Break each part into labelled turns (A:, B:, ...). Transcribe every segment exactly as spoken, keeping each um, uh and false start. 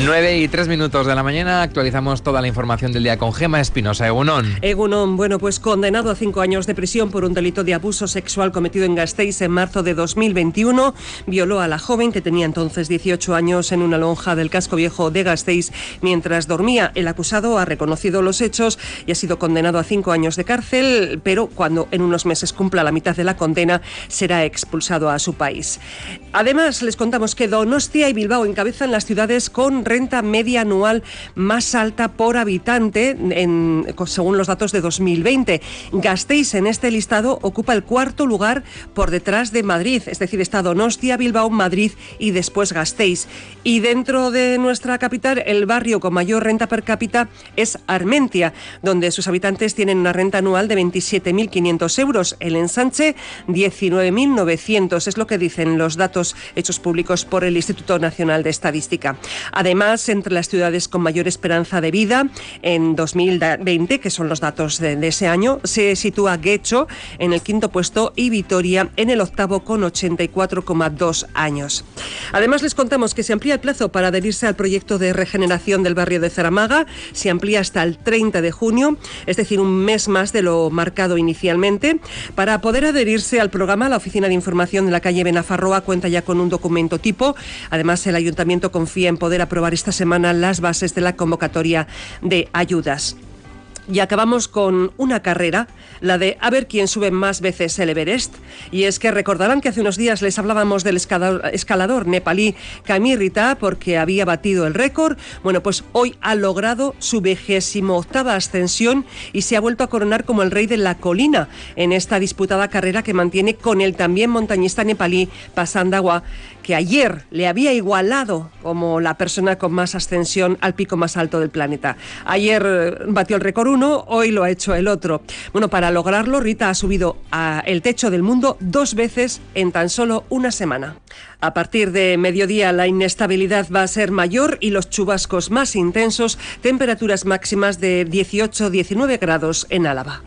A: nueve y tres minutos de la mañana, actualizamos toda la información del día con Gema Espinosa. Egunon.
B: Egunon, bueno, pues condenado a cinco años de prisión por un delito de abuso sexual cometido en Gasteiz en marzo de dos mil veintiuno. Violó a la joven, que tenía entonces dieciocho años, en una lonja del casco viejo de Gasteiz mientras dormía. El acusado ha reconocido los hechos y ha sido condenado a cinco años de cárcel, pero cuando en unos meses cumpla la mitad de la condena será expulsado a su país. Además, les contamos que Donostia y Bilbao encabezan las ciudades con renta media anual más alta por habitante, en, según los datos de dos mil veinte. Gasteiz en este listado ocupa el cuarto lugar por detrás de Madrid, es decir, está Donostia, Bilbao, Madrid y después Gasteiz. Y dentro de nuestra capital, el barrio con mayor renta per cápita es Armentia, donde sus habitantes tienen una renta anual de veintisiete mil quinientos euros. El ensanche, diecinueve mil novecientos, es lo que dicen los datos hechos públicos por el Instituto Nacional de Estadística. Además, entre las ciudades con mayor esperanza de vida en dos mil veinte, que son los datos de, de ese año, se sitúa Guecho en el quinto puesto y Vitoria en el octavo con ochenta y cuatro coma dos años. Además, les contamos que se amplía el plazo para adherirse al proyecto de regeneración del barrio de Zaramaga. Se amplía hasta el treinta de junio, es decir, un mes más de lo marcado inicialmente. Para poder adherirse al programa, la Oficina de Información de la calle Benafarroa cuenta ya con un documento tipo. Además, el Ayuntamiento confía en poder aprobar esta semana las bases de la convocatoria de ayudas. Y acabamos con una carrera, la de a ver quién sube más veces el Everest. Y es que recordarán que hace unos días les hablábamos del escalador, escalador nepalí Kamirrita, porque había batido el récord. Bueno, pues hoy ha logrado su vigésimo octava ascensión y se ha vuelto a coronar como el rey de la colina en esta disputada carrera que mantiene con el también montañista nepalí Pasandawa, que ayer le había igualado como la persona con más ascensión al pico más alto del planeta. Ayer batió el récord uno, hoy lo ha hecho el otro. Bueno, para lograrlo, Rita ha subido a el techo del mundo dos veces en tan solo una semana. A partir de mediodía la inestabilidad va a ser mayor y los chubascos más intensos, temperaturas máximas de dieciocho a diecinueve grados en Álava.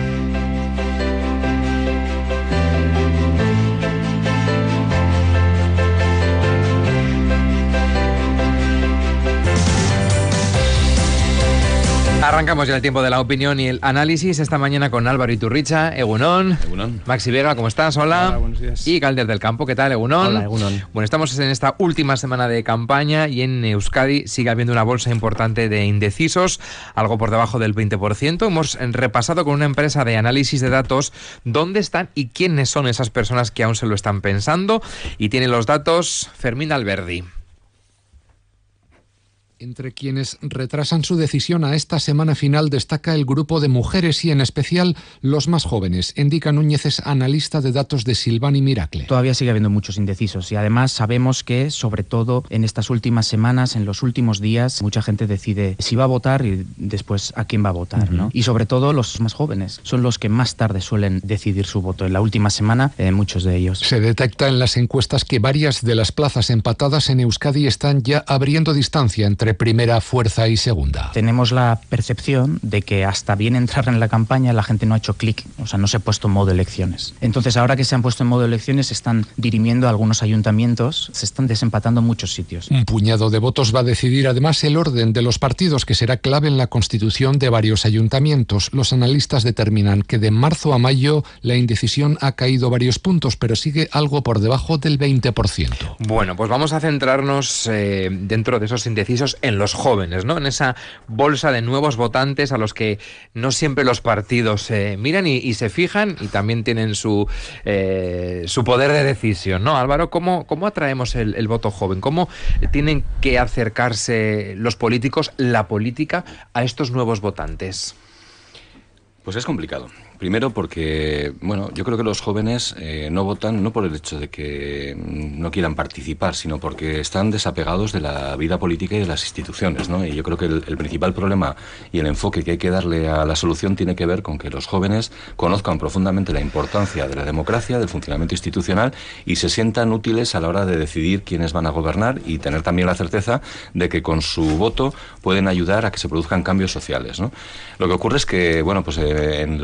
A: Arrancamos ya el tiempo de la opinión y el análisis esta mañana con Álvaro Iturricha. Egunon.
C: Egunon.
A: Maxi Vega, ¿cómo estás? Hola.
C: Hola, buenos días.
A: Y Calder del Campo, ¿qué tal? Egunon.
D: Hola, Egunon.
A: Bueno, estamos en esta última semana de campaña y en Euskadi sigue habiendo una bolsa importante de indecisos, algo por debajo del veinte por ciento. Hemos repasado con una empresa de análisis de datos dónde están y quiénes son esas personas que aún se lo están pensando. Y tiene los datos Fermín Alberdi.
E: Entre quienes retrasan su decisión a esta semana final destaca el grupo de mujeres y en especial los más jóvenes. Indica Núñez, es analista de datos de Silvan y Miracle.
D: Todavía sigue habiendo muchos indecisos y además sabemos que, sobre todo en estas últimas semanas, en los últimos días, mucha gente decide si va a votar y después a quién va a votar, uh-huh. ¿no? Y sobre todo los más jóvenes son los que más tarde suelen decidir su voto. En la última semana, eh, muchos de ellos.
E: Se detecta en las encuestas que varias de las plazas empatadas en Euskadi están ya abriendo distancia entre primera fuerza y segunda.
D: Tenemos la percepción de que hasta bien entrar en la campaña la gente no ha hecho clic, o sea, no se ha puesto en modo elecciones. Entonces, ahora que se han puesto en modo elecciones, se están dirimiendo a algunos ayuntamientos, se están desempatando muchos sitios.
E: Un puñado de votos va a decidir además el orden de los partidos, que será clave en la constitución de varios ayuntamientos. Los analistas determinan que de marzo a mayo la indecisión ha caído varios puntos, pero sigue algo por debajo del veinte por ciento.
A: Bueno, pues vamos a centrarnos eh, dentro de esos indecisos en los jóvenes, ¿no? En esa bolsa de nuevos votantes a los que no siempre los partidos eh, miran y, y se fijan y también tienen su eh, su poder de decisión, ¿no? Álvaro, ¿cómo, cómo atraemos el, el voto joven? ¿Cómo tienen que acercarse los políticos, la política, a estos nuevos votantes?
C: Pues es complicado. Primero porque, bueno, yo creo que los jóvenes eh, no votan no por el hecho de que no quieran participar, sino porque están desapegados de la vida política y de las instituciones, ¿no? Y yo creo que el, el principal problema y el enfoque que hay que darle a la solución tiene que ver con que los jóvenes conozcan profundamente la importancia de la democracia, del funcionamiento institucional y se sientan útiles a la hora de decidir quiénes van a gobernar y tener también la certeza de que con su voto pueden ayudar a que se produzcan cambios sociales, ¿no? Lo que ocurre es que, bueno, pues eh, en la franja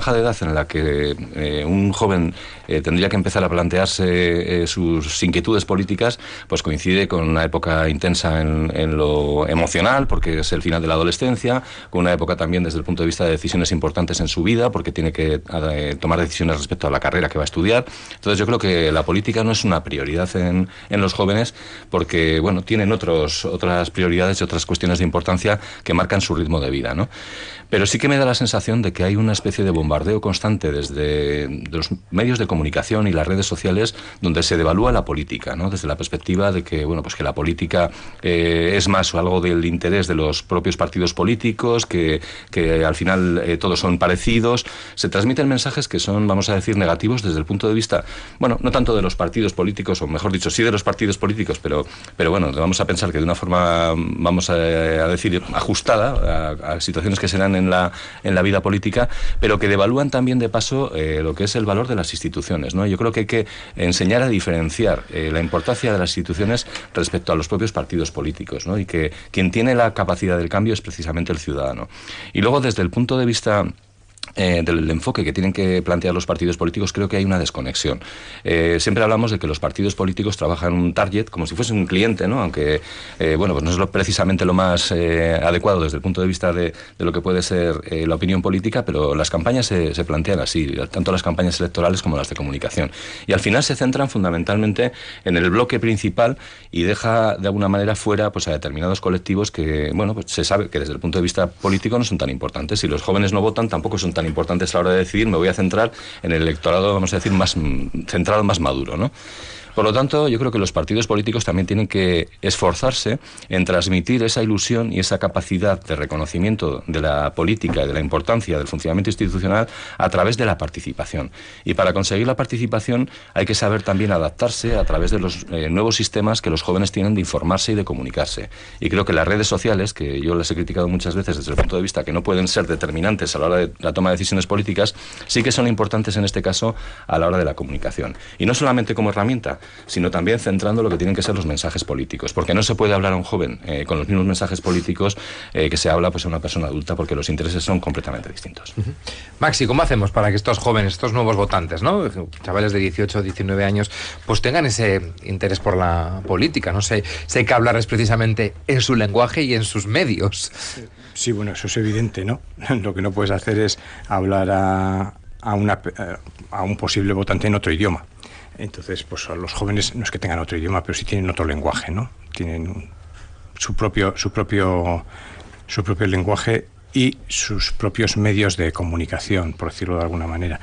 C: franja de edad en la que eh, un joven eh, tendría que empezar a plantearse eh, sus inquietudes políticas, pues coincide con una época intensa en, en lo emocional, porque es el final de la adolescencia, con una época también desde el punto de vista de decisiones importantes en su vida, porque tiene que eh, tomar decisiones respecto a la carrera que va a estudiar. Entonces yo creo que la política no es una prioridad en, en los jóvenes, porque bueno, tienen otros, otras prioridades y otras cuestiones de importancia que marcan su ritmo de vida, ¿no? Pero sí que me da la sensación de que hay una especie de bombardeo constante desde los medios de comunicación y las redes sociales, donde se devalúa la política, ¿no? Desde la perspectiva de que, bueno, pues que la política eh, es más o algo del interés de los propios partidos políticos, que, que al final eh, todos son parecidos. Se transmiten mensajes que son, vamos a decir, negativos desde el punto de vista, bueno, no tanto de los partidos políticos, o mejor dicho, sí de los partidos políticos, pero, pero bueno, vamos a pensar que de una forma, vamos a, a decir, ajustada a, a situaciones que se dan en la, en la vida política, pero que devalúan también de paso eh, lo que es el valor de las instituciones, ¿no? Yo creo que hay que enseñar a diferenciar eh, la importancia de las instituciones respecto a los propios partidos políticos, ¿no? Y que quien tiene la capacidad del cambio es precisamente el ciudadano. Y luego, desde el punto de vista Eh, del enfoque que tienen que plantear los partidos políticos, creo que hay una desconexión. Eh, siempre hablamos de que los partidos políticos trabajan un target como si fuese un cliente, ¿no? Aunque eh, bueno, pues no es lo, precisamente lo más eh, adecuado desde el punto de vista de, de lo que puede ser eh, la opinión política, pero las campañas se, se plantean así, tanto las campañas electorales como las de comunicación. Y al final se centran fundamentalmente en el bloque principal y deja de alguna manera fuera, pues, a determinados colectivos que, bueno, pues se sabe que desde el punto de vista político no son tan importantes. Si los jóvenes no votan, tampoco son tan importantes a la hora de decidir. Me voy a centrar en el electorado, vamos a decir, más centrado, más maduro, ¿no? Por lo tanto, yo creo que los partidos políticos también tienen que esforzarse en transmitir esa ilusión y esa capacidad de reconocimiento de la política y de la importancia del funcionamiento institucional a través de la participación. Y para conseguir la participación hay que saber también adaptarse a través de los eh, nuevos sistemas que los jóvenes tienen de informarse y de comunicarse. Y creo que las redes sociales, que yo las he criticado muchas veces desde el punto de vista que no pueden ser determinantes a la hora de la toma de decisiones políticas, sí que son importantes en este caso a la hora de la comunicación. Y no solamente como herramienta, sino también centrando lo que tienen que ser los mensajes políticos, porque no se puede hablar a un joven eh, con los mismos mensajes políticos eh, que se habla, pues, a una persona adulta, porque los intereses son completamente distintos.
A: Uh-huh. Maxi, ¿cómo hacemos para que estos jóvenes, estos nuevos votantes, ¿no?, chavales de dieciocho, diecinueve años, pues tengan ese interés por la política? No sé, sé que hablar es precisamente en su lenguaje y en sus medios.
F: Sí, bueno, eso es evidente, ¿no? Lo que no puedes hacer es hablar a, a, una, a un posible votante en otro idioma. Entonces, pues los jóvenes no es que tengan otro idioma, pero sí tienen otro lenguaje, ¿no? Tienen un, su propio, su propio, su propio lenguaje y sus propios medios de comunicación, por decirlo de alguna manera.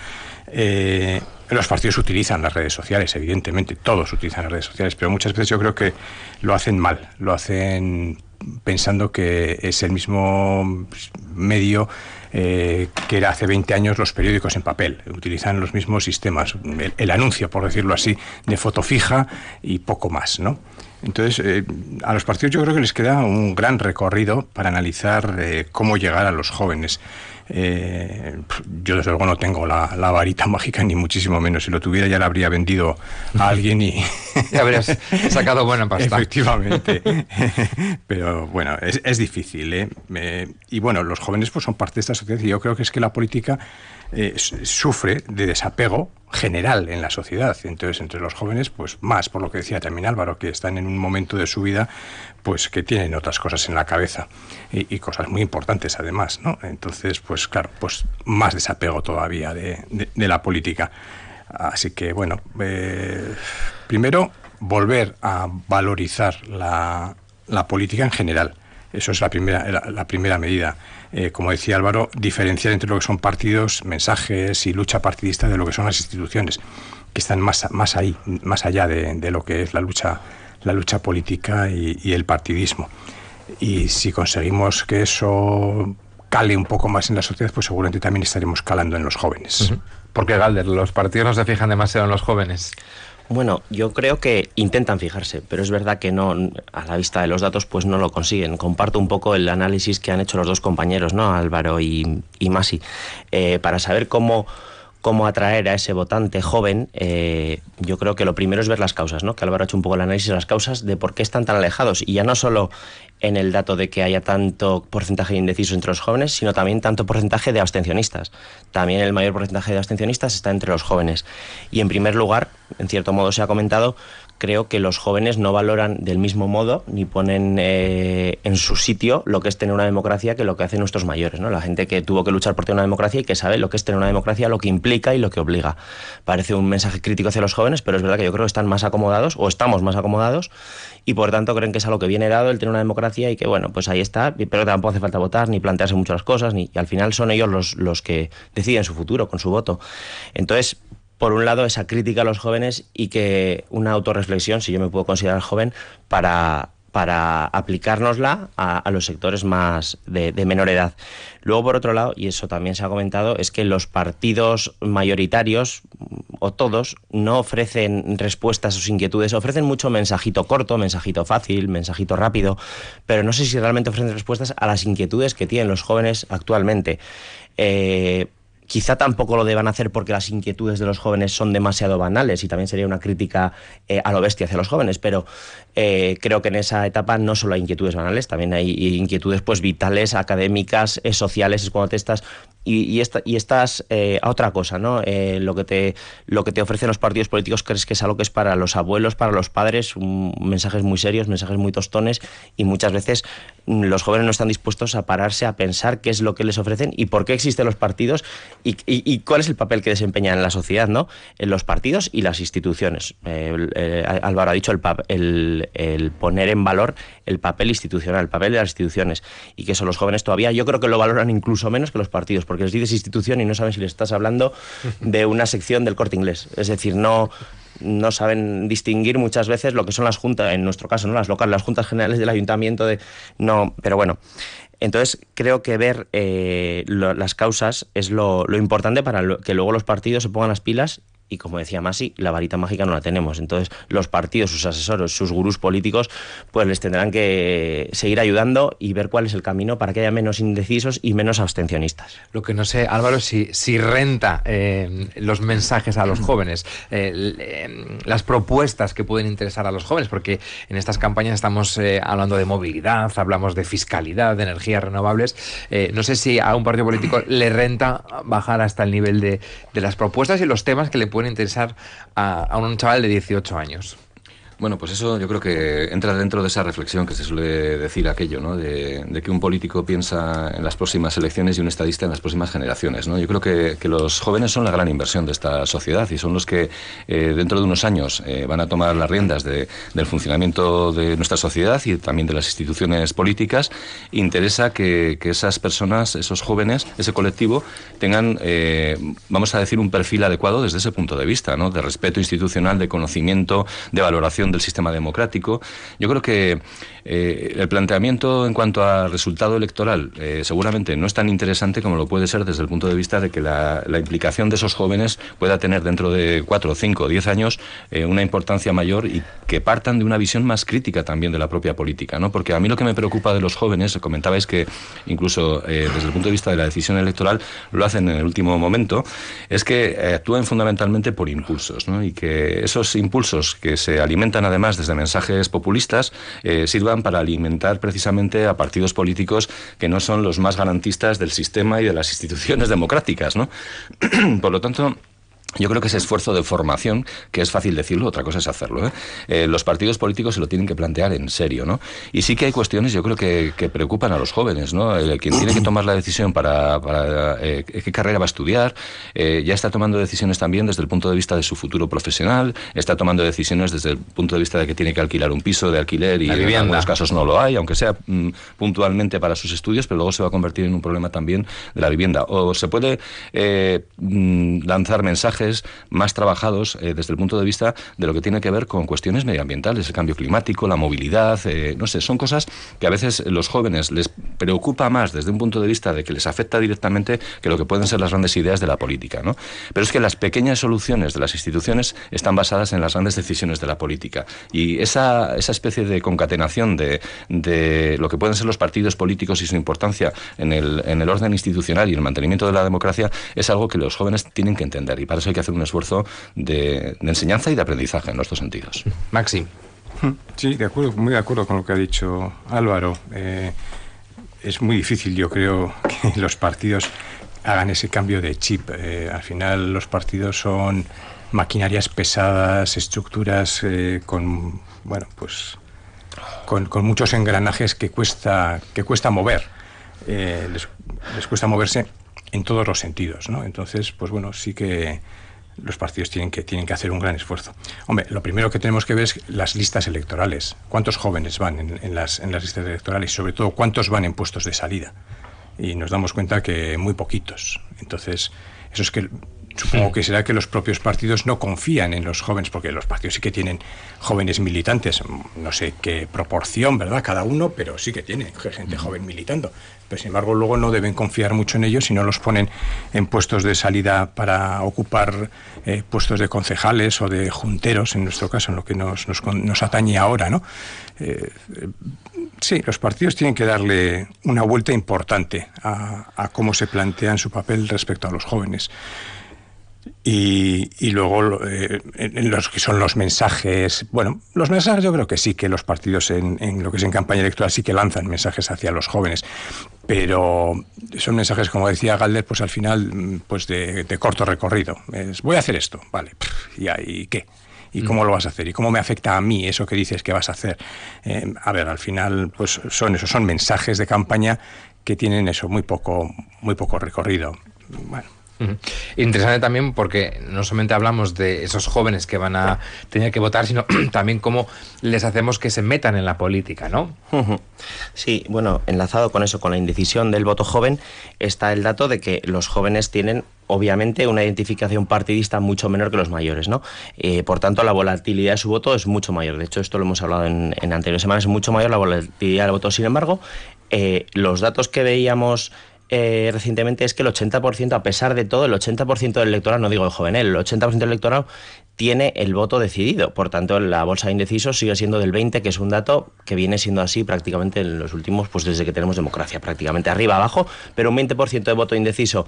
F: Eh, los partidos utilizan las redes sociales, evidentemente, todos utilizan las redes sociales, pero muchas veces yo creo que lo hacen mal, lo hacen pensando que es el mismo medio eh, que era hace veinte años los periódicos en papel. Utilizan los mismos sistemas, el, el anuncio, por decirlo así, de foto fija y poco más, ¿no? Entonces, eh, a los partidos yo creo que les queda un gran recorrido para analizar eh, cómo llegar a los jóvenes. Eh, yo desde luego no tengo la, la varita mágica, ni muchísimo menos. Si lo tuviera ya la habría vendido a alguien y
A: ya habrías sacado buena pasta.
F: Efectivamente. Pero bueno, es, es difícil, ¿eh? Eh, y bueno, los jóvenes pues son parte de esta sociedad, y yo creo que es que la política eh, sufre de desapego general en la sociedad. Entonces, entre los jóvenes, pues más, por lo que decía también Álvaro, que están en un momento de su vida pues que tienen otras cosas en la cabeza y, y cosas muy importantes además, ¿no? Entonces, pues claro, pues más desapego todavía de, de, de la política. Así que bueno, eh, primero volver a valorizar la, la política en general. Eso es la primera, la, la primera medida. Eh, como decía Álvaro, diferenciar entre lo que son partidos, mensajes y lucha partidista de lo que son las instituciones, que están más, más ahí, más allá de, de lo que es la lucha la lucha política y, y el partidismo. Y si conseguimos que eso cale un poco más en la sociedad, pues seguramente también estaremos calando en los jóvenes.
A: Uh-huh. ¿Por qué, Galder, los partidos no se fijan demasiado en los jóvenes?
G: Bueno, yo creo que intentan fijarse, pero es verdad que no, a la vista de los datos, pues no lo consiguen. Comparto un poco el análisis que han hecho los dos compañeros, ¿no?, Álvaro y, y Masi, eh, para saber cómo cómo atraer a ese votante joven, eh, yo creo que lo primero es ver las causas, ¿no? Que Álvaro ha hecho un poco el análisis de las causas de por qué están tan alejados, y ya no solo en el dato de que haya tanto porcentaje de indecisos entre los jóvenes, sino también tanto porcentaje de abstencionistas. También el mayor porcentaje de abstencionistas está entre los jóvenes. Y en primer lugar, en cierto modo se ha comentado, creo que los jóvenes no valoran del mismo modo ni ponen eh, en su sitio lo que es tener una democracia que lo que hacen nuestros mayores, ¿no? La gente que tuvo que luchar por tener una democracia y que sabe lo que es tener una democracia, lo que implica y lo que obliga. Parece un mensaje crítico hacia los jóvenes, pero es verdad que yo creo que están más acomodados, o estamos más acomodados, y por tanto creen que es algo que viene dado el tener una democracia y que, bueno, pues ahí está, pero tampoco hace falta votar ni plantearse mucho las cosas, ni, y al final son ellos los, los que deciden su futuro con su voto. Entonces, por un lado, esa crítica a los jóvenes y que una autorreflexión, si yo me puedo considerar joven, para, para aplicárnosla a, a los sectores más de, de menor edad. Luego, por otro lado, y eso también se ha comentado, es que los partidos mayoritarios, o todos, no ofrecen respuestas a sus inquietudes, ofrecen mucho mensajito corto, mensajito fácil, mensajito rápido, pero no sé si realmente ofrecen respuestas a las inquietudes que tienen los jóvenes actualmente. Eh... Quizá tampoco lo deban hacer porque las inquietudes de los jóvenes son demasiado banales, y también sería una crítica eh, a lo bestia hacia los jóvenes, pero eh, creo que en esa etapa no solo hay inquietudes banales, también hay inquietudes pues vitales, académicas, eh, sociales, es cuando te estás... Y, y, esta, y estás eh, a otra cosa, ¿no? Eh, lo que te lo que te ofrecen los partidos políticos, crees que es algo que es para los abuelos, para los padres, un, mensajes muy serios, mensajes muy tostones, y muchas veces los jóvenes no están dispuestos a pararse a pensar qué es lo que les ofrecen y por qué existen los partidos y, y, y cuál es el papel que desempeñan en la sociedad, ¿no? En los partidos y las instituciones. Eh, eh, Álvaro ha dicho el, el, el poner en valor el papel institucional, el papel de las instituciones, y que eso los jóvenes todavía, yo creo que lo valoran incluso menos que los partidos, porque les dices institución y no saben si les estás hablando de una sección del Corte Inglés. Es decir, no... no saben distinguir muchas veces lo que son las juntas, en nuestro caso, ¿no? Las locales, las juntas generales del ayuntamiento, de no, pero bueno. Entonces creo que ver eh, lo, las causas es lo, lo importante para lo, que luego los partidos se pongan las pilas. Y como decía Masi, la varita mágica no la tenemos. Entonces los partidos, sus asesores, sus gurús políticos, pues les tendrán que seguir ayudando y ver cuál es el camino para que haya menos indecisos y menos abstencionistas.
A: Lo que no sé, Álvaro, si, si renta eh, los mensajes a los jóvenes, eh, eh, las propuestas que pueden interesar a los jóvenes, porque en estas campañas estamos eh, hablando de movilidad, hablamos de fiscalidad, de energías renovables. Eh, no sé si a un partido político le renta bajar hasta el nivel de, de las propuestas y los temas que le pueden interesar a, a un chaval de dieciocho años.
C: Bueno, pues eso yo creo que entra dentro de esa reflexión que se suele decir aquello, ¿no? De, de que un político piensa en las próximas elecciones y un estadista en las próximas generaciones, ¿no? Yo creo que, que los jóvenes son la gran inversión de esta sociedad y son los que eh, dentro de unos años eh, van a tomar las riendas de, del funcionamiento de nuestra sociedad y también de las instituciones políticas. Interesa que, que esas personas, esos jóvenes, ese colectivo, tengan, eh, vamos a decir, un perfil adecuado desde ese punto de vista, ¿no? De respeto institucional, de conocimiento, de valoración del sistema democrático. Yo creo que eh, el planteamiento en cuanto a resultado electoral eh, seguramente no es tan interesante como lo puede ser desde el punto de vista de que la, la implicación de esos jóvenes pueda tener dentro de cuatro, cinco, diez años eh, una importancia mayor y que partan de una visión más crítica también de la propia política, ¿no? Porque a mí lo que me preocupa de los jóvenes, comentabais que incluso eh, desde el punto de vista de la decisión electoral lo hacen en el último momento, es que eh, actúen fundamentalmente por impulsos, ¿no? Y que esos impulsos que se alimentan además desde mensajes populistas eh, sirvan para alimentar precisamente a partidos políticos que no son los más garantistas del sistema y de las instituciones democráticas, ¿no? Por lo tanto, yo creo que ese esfuerzo de formación, que es fácil decirlo, otra cosa es hacerlo, ¿eh? Eh, los partidos políticos se lo tienen que plantear en serio, ¿no? Y sí que hay cuestiones, yo creo que, que preocupan a los jóvenes, ¿no? El, quien tiene que tomar la decisión para, para eh, qué carrera va a estudiar, eh, ya está tomando decisiones también desde el punto de vista de su futuro profesional, está tomando decisiones desde el punto de vista de que tiene que alquilar un piso de alquiler y en algunos casos no lo hay, aunque sea mm, puntualmente para sus estudios, pero luego se va a convertir en un problema también de la vivienda. O se puede eh, mm, lanzar mensajes veces más trabajados eh, desde el punto de vista de lo que tiene que ver con cuestiones medioambientales, el cambio climático, la movilidad, eh, no sé, son cosas que a veces los jóvenes les preocupa más desde un punto de vista de que les afecta directamente que lo que pueden ser las grandes ideas de la política, ¿no? Pero es que las pequeñas soluciones de las instituciones están basadas en las grandes decisiones de la política, y esa, esa especie de concatenación de, de lo que pueden ser los partidos políticos y su importancia en el, en el orden institucional y el mantenimiento de la democracia es algo que los jóvenes tienen que entender, y para eso hay que hacer un esfuerzo de, de enseñanza y de aprendizaje en los dos sentidos.
A: Maxi.
F: Sí, de acuerdo, muy de acuerdo con lo que ha dicho Álvaro. Eh, es muy difícil, yo creo, que los partidos hagan ese cambio de chip. Eh, al final los partidos son maquinarias pesadas, estructuras eh, con, bueno, pues con, con muchos engranajes que cuesta, que cuesta mover. Eh, les, les cuesta moverse en todos los sentidos, ¿no? Entonces, pues bueno, sí que los partidos tienen que, tienen que hacer un gran esfuerzo. Hombre, lo primero que tenemos que ver es las listas electorales. ¿Cuántos jóvenes van en, en, las, en las listas electorales? Y sobre todo, ¿cuántos van en puestos de salida? Y nos damos cuenta que muy poquitos. Entonces, eso es que supongo que será que los propios partidos no confían en los jóvenes, porque los partidos sí que tienen jóvenes militantes, no sé qué proporción, ¿verdad?, cada uno, pero sí que tiene gente joven militando. Pero sin embargo luego no deben confiar mucho en ellos si no los ponen en puestos de salida para ocupar eh, puestos de concejales o de junteros, en nuestro caso, en lo que nos, nos, nos atañe ahora, ¿no? Eh, eh, sí, los partidos tienen que darle una vuelta importante a, a cómo se plantean su papel respecto a los jóvenes. Y, y luego eh, en los que son los mensajes, bueno, los mensajes yo creo que sí, que los partidos en, en lo que es en campaña electoral sí que lanzan mensajes hacia los jóvenes, pero son mensajes, como decía Galder, pues al final pues de, de corto recorrido. Es, voy a hacer esto, vale, ¿y, ¿y qué? ¿Y cómo lo vas a hacer? ¿Y cómo me afecta a mí eso que dices que vas a hacer? Eh, a ver, al final pues son eso, son mensajes de campaña que tienen eso, muy poco, muy poco recorrido. Bueno.
A: Uh-huh. Interesante también porque no solamente hablamos de esos jóvenes que van a tener que votar, sino también cómo les hacemos que se metan en la política, ¿no?
G: Uh-huh. Sí, bueno, enlazado con eso, con la indecisión del voto joven, está el dato de que los jóvenes tienen obviamente una identificación partidista mucho menor que los mayores, ¿no? Eh, por tanto, la volatilidad de su voto es mucho mayor. De hecho, esto lo hemos hablado en, en anteriores semanas, es mucho mayor la volatilidad del voto. Sin embargo, eh, los datos que veíamos Eh, recientemente es que el ochenta por ciento, a pesar de todo, el ochenta por ciento del electorado, no digo el joven, el ochenta por ciento del electorado tiene el voto decidido. Por tanto, la bolsa de indecisos sigue siendo del veinte, que es un dato que viene siendo así prácticamente en los últimos, pues desde que tenemos democracia, prácticamente arriba, abajo, pero un veinte por ciento de voto indeciso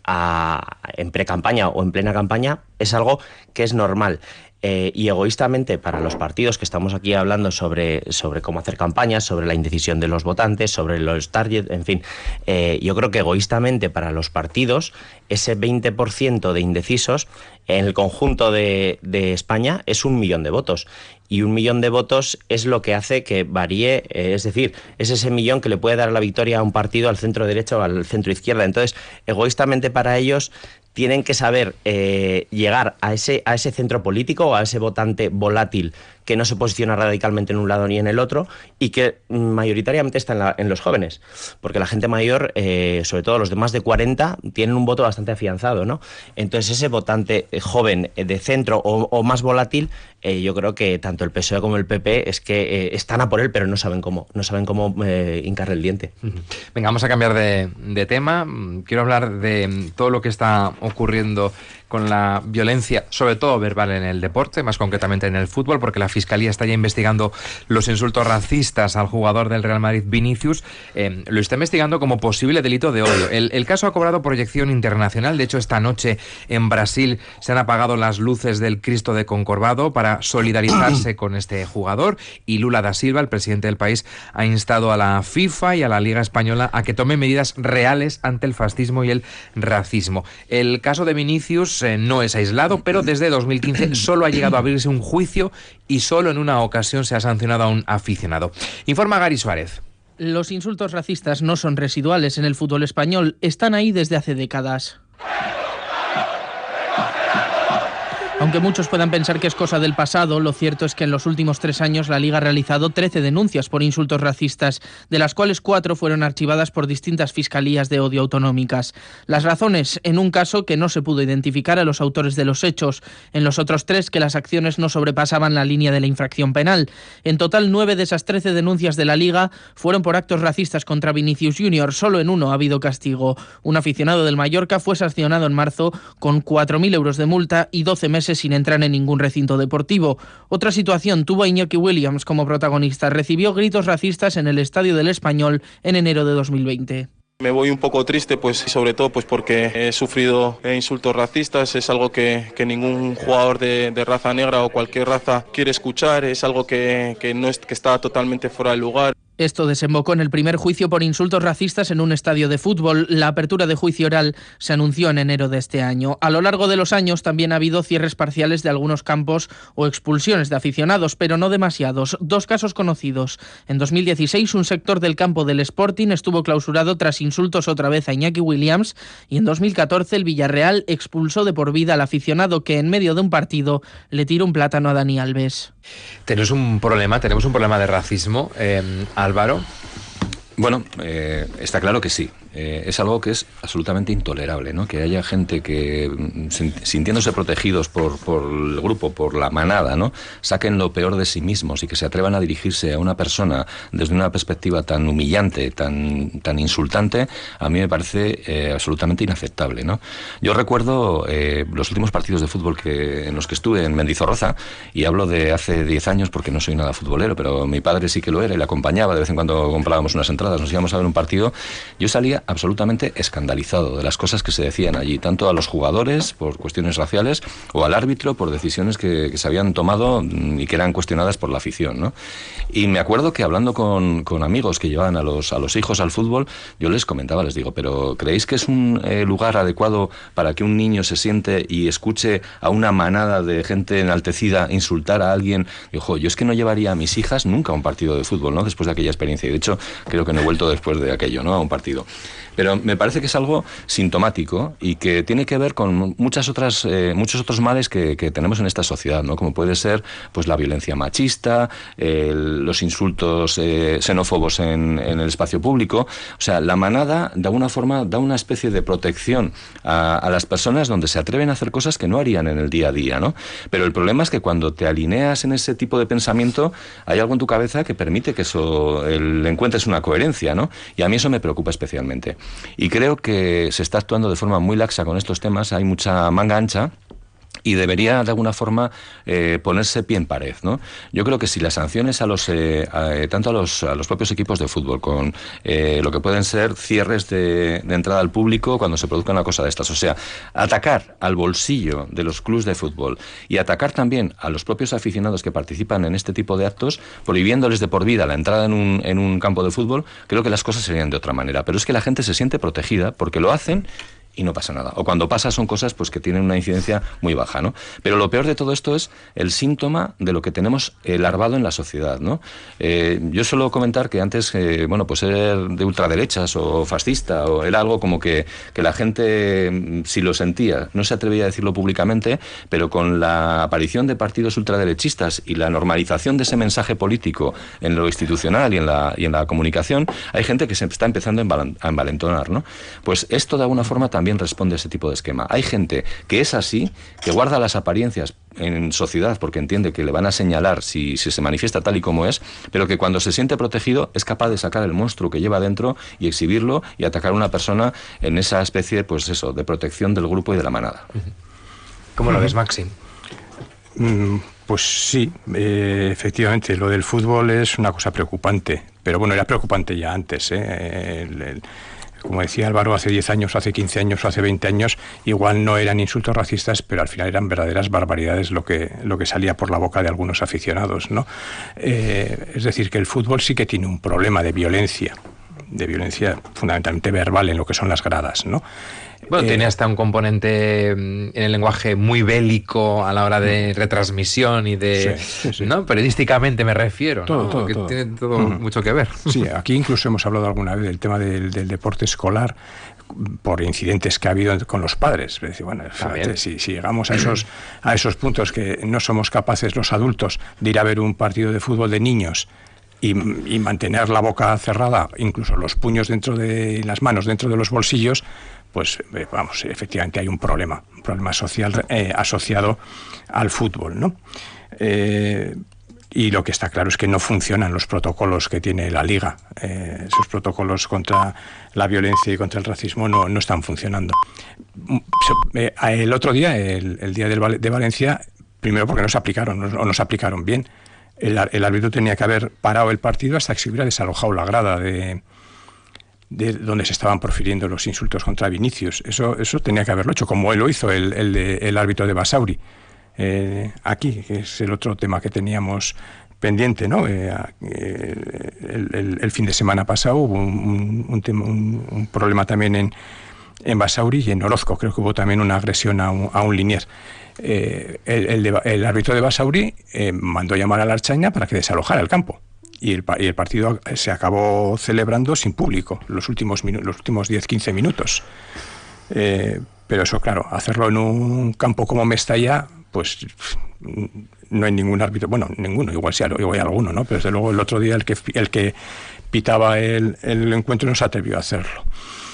G: a, en pre-campaña o en plena campaña es algo que es normal. Eh, y egoístamente para los partidos, que estamos aquí hablando sobre, sobre cómo hacer campañas, sobre la indecisión de los votantes, sobre los targets, en fin, eh, yo creo que egoístamente para los partidos ese veinte por ciento de indecisos en el conjunto de, de España es un millón de votos. Y un millón de votos es lo que hace que varíe, eh, es decir, es ese millón que le puede dar la victoria a un partido al centro derecha o al centro izquierda. Entonces, egoístamente para ellos tienen que saber eh, llegar a ese, a ese centro político o a ese votante volátil que no se posiciona radicalmente en un lado ni en el otro y que mayoritariamente está en, la, en los jóvenes, porque la gente mayor, eh, sobre todo los de más de cuarenta, tienen un voto bastante afianzado, ¿no? Entonces ese votante joven de centro o, o más volátil, eh, yo creo que tanto el P S O E como el P P es que eh, están a por él, pero no saben cómo, no saben cómo eh, hincarle el diente.
A: Venga, vamos a cambiar de, de tema. Quiero hablar de todo lo que está ocurriendo con la violencia, sobre todo verbal, en el deporte, más concretamente en el fútbol, porque la Fiscalía está ya investigando los insultos racistas al jugador del Real Madrid, Vinicius. Eh, lo está investigando como posible delito de odio. El, el caso ha cobrado proyección internacional. De hecho, esta noche en Brasil se han apagado las luces del Cristo de Concorvado para solidarizarse con este jugador, y Lula da Silva, el presidente del país, ha instado a la FIFA y a la Liga Española a que tome medidas reales ante el fascismo y el racismo. El caso de Vinicius eh, no es aislado, pero desde dos mil quince solo ha llegado a abrirse un juicio y solo en una ocasión se ha sancionado a un aficionado. Informa Gary Suárez.
H: Los insultos racistas no son residuales en el fútbol español, están ahí desde hace décadas. Aunque muchos puedan pensar que es cosa del pasado, lo cierto es que en los últimos tres años la Liga ha realizado trece denuncias por insultos racistas, de las cuales cuatro fueron archivadas por distintas fiscalías de odio autonómicas. Las razones, en un caso que no se pudo identificar a los autores de los hechos, en los otros tres que las acciones no sobrepasaban la línea de la infracción penal. En total, nueve de esas trece denuncias de la Liga fueron por actos racistas contra Vinicius Junior. Solo en uno ha habido castigo. Un aficionado del Mallorca fue sancionado en marzo con cuatro mil euros de multa y doce meses sin entrar en ningún recinto deportivo. Otra situación tuvo a Iñaki Williams como protagonista. Recibió gritos racistas en el Estadio del Español en enero de dos mil veinte.
I: Me voy un poco triste, pues sobre todo pues porque he sufrido insultos racistas. Es algo que, que ningún jugador de, de raza negra o cualquier raza quiere escuchar. Es algo que, que, no es, que está totalmente fuera de lugar.
H: Esto desembocó en el primer juicio por insultos racistas en un estadio de fútbol. La apertura de juicio oral se anunció en enero de este año. A lo largo de los años también ha habido cierres parciales de algunos campos o expulsiones de aficionados, pero no demasiados. Dos casos conocidos. En dos mil dieciséis, un sector del campo del Sporting estuvo clausurado tras insultos otra vez a Iñaki Williams, y en dos mil catorce el Villarreal expulsó de por vida al aficionado que en medio de un partido le tiró un plátano a Dani Alves.
A: Tenemos un problema, tenemos un problema de racismo, eh, Álvaro.
C: Bueno, eh, está claro que sí. Eh, es algo que es absolutamente intolerable, ¿no? Que haya gente que, sintiéndose protegidos por, por el grupo, por la manada, ¿no?, saquen lo peor de sí mismos y que se atrevan a dirigirse a una persona desde una perspectiva tan humillante, tan, tan insultante, a mí me parece eh, absolutamente inaceptable, ¿no? Yo recuerdo eh, los últimos partidos de fútbol que, en los que estuve en Mendizorroza, y hablo de hace diez años porque no soy nada futbolero, pero mi padre sí que lo era y le acompañaba, de vez en cuando comprábamos unas entradas, nos íbamos a ver un partido. Yo salía absolutamente escandalizado de las cosas que se decían allí, tanto a los jugadores por cuestiones raciales o al árbitro por decisiones que, que se habían tomado y que eran cuestionadas por la afición, ¿no? Y me acuerdo que hablando con, con amigos que llevaban a los, a los hijos al fútbol, yo les comentaba, les digo, pero ¿creéis que es un eh, lugar adecuado para que un niño se siente y escuche a una manada de gente enaltecida insultar a alguien? Y ojo, yo es que no llevaría a mis hijas nunca a un partido de fútbol, ¿no?, después de aquella experiencia, y de hecho creo que no he vuelto después de aquello, ¿no?, a un partido. Pero me parece que es algo sintomático y que tiene que ver con muchas otras, eh, muchos otros males que, que tenemos en esta sociedad, ¿no? Como puede ser pues la violencia machista, eh, los insultos eh, xenófobos en, en el espacio público. O sea, la manada de alguna forma da una especie de protección a, a las personas donde se atreven a hacer cosas que no harían en el día a día, ¿no? Pero el problema es que cuando te alineas en ese tipo de pensamiento, hay algo en tu cabeza que permite que eso el encuentres una coherencia, ¿no? Y a mí eso me preocupa especialmente. Y creo que se está actuando de forma muy laxa con estos temas, hay mucha manga ancha y debería de alguna forma eh, ponerse pie en pared, ¿no? Yo creo que si las sanciones a los eh, a, tanto a los a los propios equipos de fútbol con eh, lo que pueden ser cierres de, de entrada al público cuando se produzca una cosa de estas, o sea, atacar al bolsillo de los clubes de fútbol y atacar también a los propios aficionados que participan en este tipo de actos, prohibiéndoles de por vida la entrada en un, en un campo de fútbol, creo que las cosas serían de otra manera. Pero es que la gente se siente protegida porque lo hacen y no pasa nada. O cuando pasa son cosas pues que tienen una incidencia muy baja, ¿no? Pero lo peor de todo esto es el síntoma de lo que tenemos eh, larvado en la sociedad, ¿no? Eh, yo suelo comentar que antes, eh, bueno, pues ser de ultraderechas o fascista o era algo como que, que la gente, si lo sentía, no se atrevía a decirlo públicamente, pero con la aparición de partidos ultraderechistas y la normalización de ese mensaje político en lo institucional y en la, y en la comunicación, hay gente que se está empezando a envalentonar, ¿no? Pues esto de alguna forma también también responde a ese tipo de esquema. Hay gente que es así, que guarda las apariencias en sociedad porque entiende que le van a señalar si, si se manifiesta tal y como es, pero que cuando se siente protegido es capaz de sacar el monstruo que lleva dentro y exhibirlo y atacar a una persona en esa especie, pues eso, de protección del grupo y de la manada.
A: ¿Cómo lo ves, Maxi?
F: Pues sí, eh, efectivamente, lo del fútbol es una cosa preocupante, pero bueno, era preocupante ya antes, ¿eh? El, el, Como decía Álvaro, hace diez años, hace quince años, hace veinte años, igual no eran insultos racistas, pero al final eran verdaderas barbaridades lo que, lo que salía por la boca de algunos aficionados, ¿no? Eh, es decir, que el fútbol sí que tiene un problema de violencia, de violencia fundamentalmente verbal en lo que son las gradas, ¿no?
A: Bueno,
F: eh,
A: tiene hasta un componente en el lenguaje muy bélico a la hora de retransmisión y de...
F: Sí, sí, sí.
A: ¿no? Periodísticamente me refiero,
F: todo,
A: ¿no?
F: todo,
A: que
F: todo.
A: tiene todo
F: Mm.
A: mucho que ver.
F: Sí, aquí incluso hemos hablado alguna vez del tema del, del deporte escolar, por incidentes que ha habido con los padres. Es decir, bueno, fíjate, si, si llegamos a esos, a esos puntos que no somos capaces los adultos de ir a ver un partido de fútbol de niños y, y mantener la boca cerrada, incluso los puños dentro de las manos, dentro de los bolsillos, pues eh, vamos, efectivamente hay un problema, un problema social eh, asociado al fútbol, ¿no? Eh, Y lo que está claro es que no funcionan los protocolos que tiene la Liga. Eh, esos protocolos contra la violencia y contra el racismo no, no están funcionando. El otro día, el, el día del, de Valencia, primero porque no se aplicaron, o no, no se aplicaron bien. El, el árbitro tenía que haber parado el partido hasta que se hubiera desalojado la grada de, de donde se estaban profiriendo los insultos contra Vinicius. Eso, eso tenía que haberlo hecho, como él lo hizo el, el, de, el árbitro de Basauri. Eh, aquí, que es el otro tema que teníamos pendiente, ¿no? Eh, eh, el, el, el fin de semana pasado hubo un, un, tema, un, un problema también en, en Basauri y en Orozco, creo que hubo también una agresión a un, a un linier. Eh, el, el, de, el árbitro de Basauri eh, mandó llamar a la Archaña para que desalojara el campo y el, y el partido se acabó celebrando sin público los últimos, minu- los últimos diez a quince minutos. Eh, pero eso, claro, hacerlo en un campo como Mestalla, pues no hay ningún árbitro, bueno, ninguno, igual sí, igual hay alguno, ¿no? Pero desde luego el otro día el que el que pitaba el, el encuentro no se atrevió a hacerlo.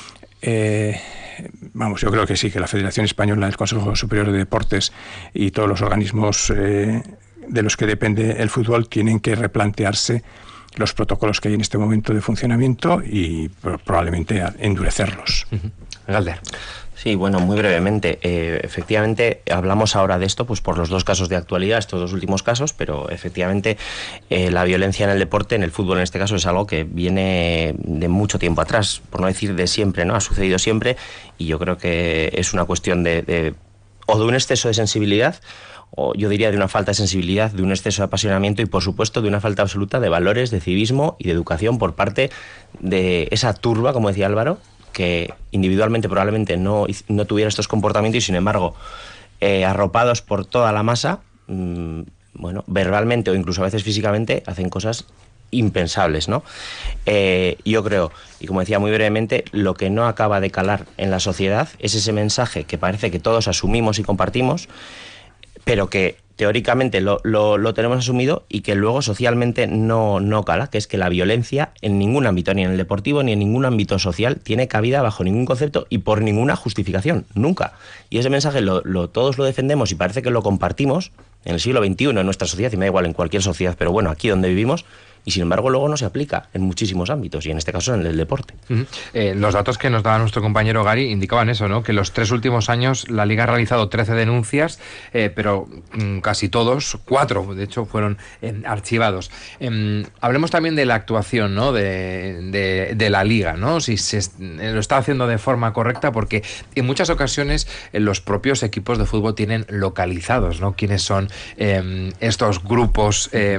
F: Eh, vamos, yo creo que sí, que la Federación Española, el Consejo Superior de Deportes y todos los organismos eh, de los que depende el fútbol tienen que replantearse los protocolos que hay en este momento de funcionamiento y probablemente endurecerlos.
A: Uh-huh. Galder.
G: Sí, bueno, muy brevemente. Eh, efectivamente, hablamos ahora de esto pues por los dos casos de actualidad, estos dos últimos casos, pero efectivamente eh, la violencia en el deporte, en el fútbol en este caso, es algo que viene de mucho tiempo atrás, por no decir de siempre, ¿no? Ha sucedido siempre y yo creo que es una cuestión de, de o de un exceso de sensibilidad, o yo diría de una falta de sensibilidad, de un exceso de apasionamiento y, por supuesto, de una falta absoluta de valores, de civismo y de educación por parte de esa turba, como decía Álvaro, que individualmente probablemente no, no tuviera estos comportamientos y, sin embargo, eh, arropados por toda la masa, mmm, bueno, verbalmente o incluso a veces físicamente, hacen cosas impensables, ¿no? Eh, yo creo, y como decía muy brevemente, lo que no acaba de calar en la sociedad es ese mensaje que parece que todos asumimos y compartimos, pero que teóricamente lo, lo, lo tenemos asumido y que luego socialmente no, no cala, que es que la violencia en ningún ámbito, ni en el deportivo ni en ningún ámbito social, tiene cabida bajo ningún concepto y por ninguna justificación, nunca. Y ese mensaje lo, lo, todos lo defendemos y parece que lo compartimos en el siglo veintiuno en nuestra sociedad, y me da igual en cualquier sociedad, pero bueno, aquí donde vivimos, y sin embargo luego no se aplica en muchísimos ámbitos, y en este caso en el deporte.
A: Uh-huh. Eh, los datos que nos daba nuestro compañero Gary indicaban eso, ¿no? Que los tres últimos años la Liga ha realizado trece denuncias, eh, pero mm, casi todos, cuatro de hecho, fueron eh, archivados. Eh, hablemos también de la actuación, ¿no? de, de, de la Liga, ¿no? Si se eh, lo está haciendo de forma correcta, porque en muchas ocasiones eh, los propios equipos de fútbol tienen localizados, ¿no? Quiénes son eh, estos grupos eh,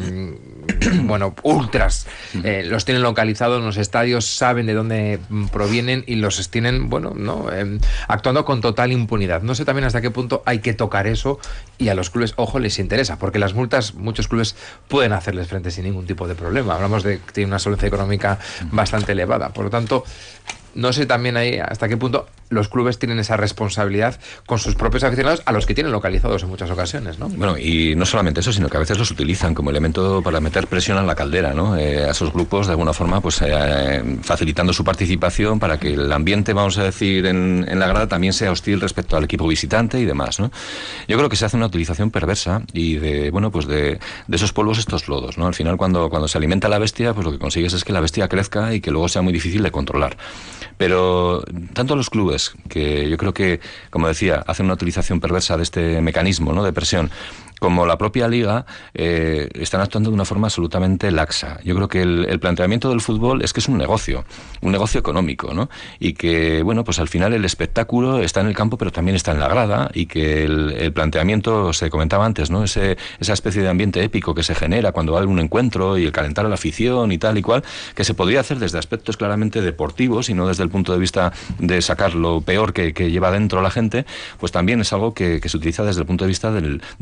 A: bueno, ultras, eh, los tienen localizados en los estadios, saben de dónde provienen y los tienen, bueno, no eh, actuando con total impunidad. No sé también hasta qué punto hay que tocar eso y a los clubes, ojo, les interesa, porque las multas muchos clubes pueden hacerles frente sin ningún tipo de problema. Hablamos de que tiene una solvencia económica bastante elevada, por lo tanto, no sé también ahí hasta qué punto los clubes tienen esa responsabilidad con sus propios aficionados, a los que tienen localizados en muchas ocasiones, ¿no?
C: Bueno, y no solamente eso, sino que a veces los utilizan como elemento para meter presión en la caldera, ¿no? Eh, a esos grupos, de alguna forma, pues eh, facilitando su participación para que el ambiente, vamos a decir, en, en la grada también sea hostil respecto al equipo visitante y demás, ¿no? Yo creo que se hace una utilización perversa y de, bueno, pues de, de esos polvos estos lodos, ¿no? Al final, cuando, cuando se alimenta la bestia, pues lo que consigues es que la bestia crezca y que luego sea muy difícil de controlar. Pero tanto los clubes, que yo creo que, como decía, hacen una utilización perversa de este mecanismo, ¿no?, de presión, como la propia Liga, eh, están actuando de una forma absolutamente laxa. Yo creo que el, el planteamiento del fútbol es que es un negocio, un negocio económico, ¿no? Y que, bueno, pues al final el espectáculo está en el campo, pero también está en la grada, y que el, el planteamiento, se comentaba antes, ¿no?, Ese, esa especie de ambiente épico que se genera cuando hay un encuentro y el calentar a la afición y tal y cual, que se podría hacer desde aspectos claramente deportivos y no desde el punto de vista de sacar lo peor que, que lleva dentro la gente, pues también es algo que, que se utiliza desde el punto de vista del, del negocio.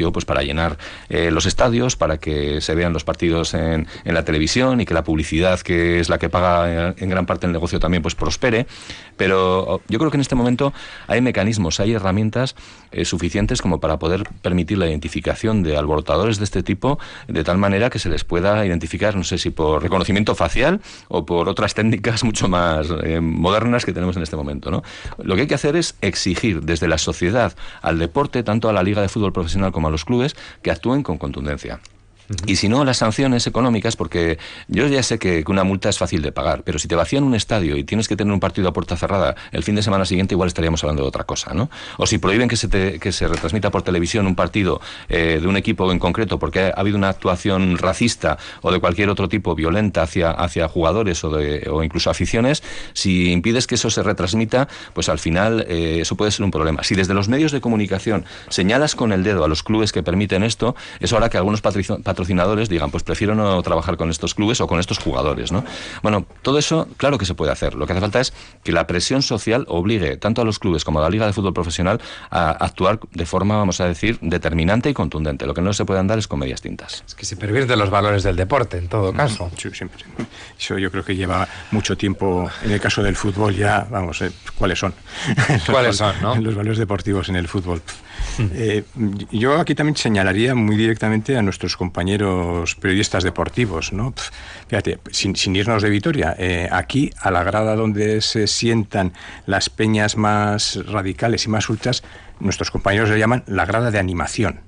C: negocio pues para llenar eh, los estadios, para que se vean los partidos en, en la televisión y que la publicidad, que es la que paga en gran parte el negocio, también pues prospere. Pero yo creo que en este momento hay mecanismos, hay herramientas eh, suficientes como para poder permitir la identificación de alborotadores de este tipo, de tal manera que se les pueda identificar, no sé si por reconocimiento facial o por otras técnicas mucho más eh, modernas que tenemos en este momento, ¿no? Lo que hay que hacer es exigir desde la sociedad al deporte, tanto a la Liga de Fútbol Profesional como a los clubes, que actúen con contundencia. Y si no, las sanciones económicas, porque yo ya sé que, que una multa es fácil de pagar, pero si te vacían un estadio y tienes que tener un partido a puerta cerrada el fin de semana siguiente, igual estaríamos hablando de otra cosa, ¿no? O si prohíben que se, te, que se retransmita por televisión un partido eh, de un equipo en concreto porque ha habido una actuación racista o de cualquier otro tipo violenta hacia, hacia jugadores o, de, o incluso aficiones, si impides que eso se retransmita, pues al final eh, eso puede ser un problema. Si desde los medios de comunicación señalas con el dedo a los clubes que permiten esto, eso hará que algunos patrocinadores patrocinadores digan, pues prefiero no trabajar con estos clubes o con estos jugadores, ¿no? Bueno, todo eso, claro que se puede hacer. Lo que hace falta es que la presión social obligue tanto a los clubes como a la Liga de Fútbol Profesional a actuar de forma, vamos a decir, determinante y contundente. Lo que no se puede andar es con medias tintas.
A: Es que se pervierten los valores del deporte, en todo caso.
F: Sí, siempre. Eso yo creo que lleva mucho tiempo. En el caso del fútbol ya, vamos, eh, ¿cuáles son?
A: ¿Cuáles son, no?
F: Los valores deportivos en el fútbol. Eh, yo aquí también señalaría muy directamente a nuestros compañeros periodistas deportivos, ¿no? Fíjate, sin, sin irnos de Vitoria, eh, aquí a la grada donde se sientan las peñas más radicales y más ultras, nuestros compañeros le llaman la grada de animación.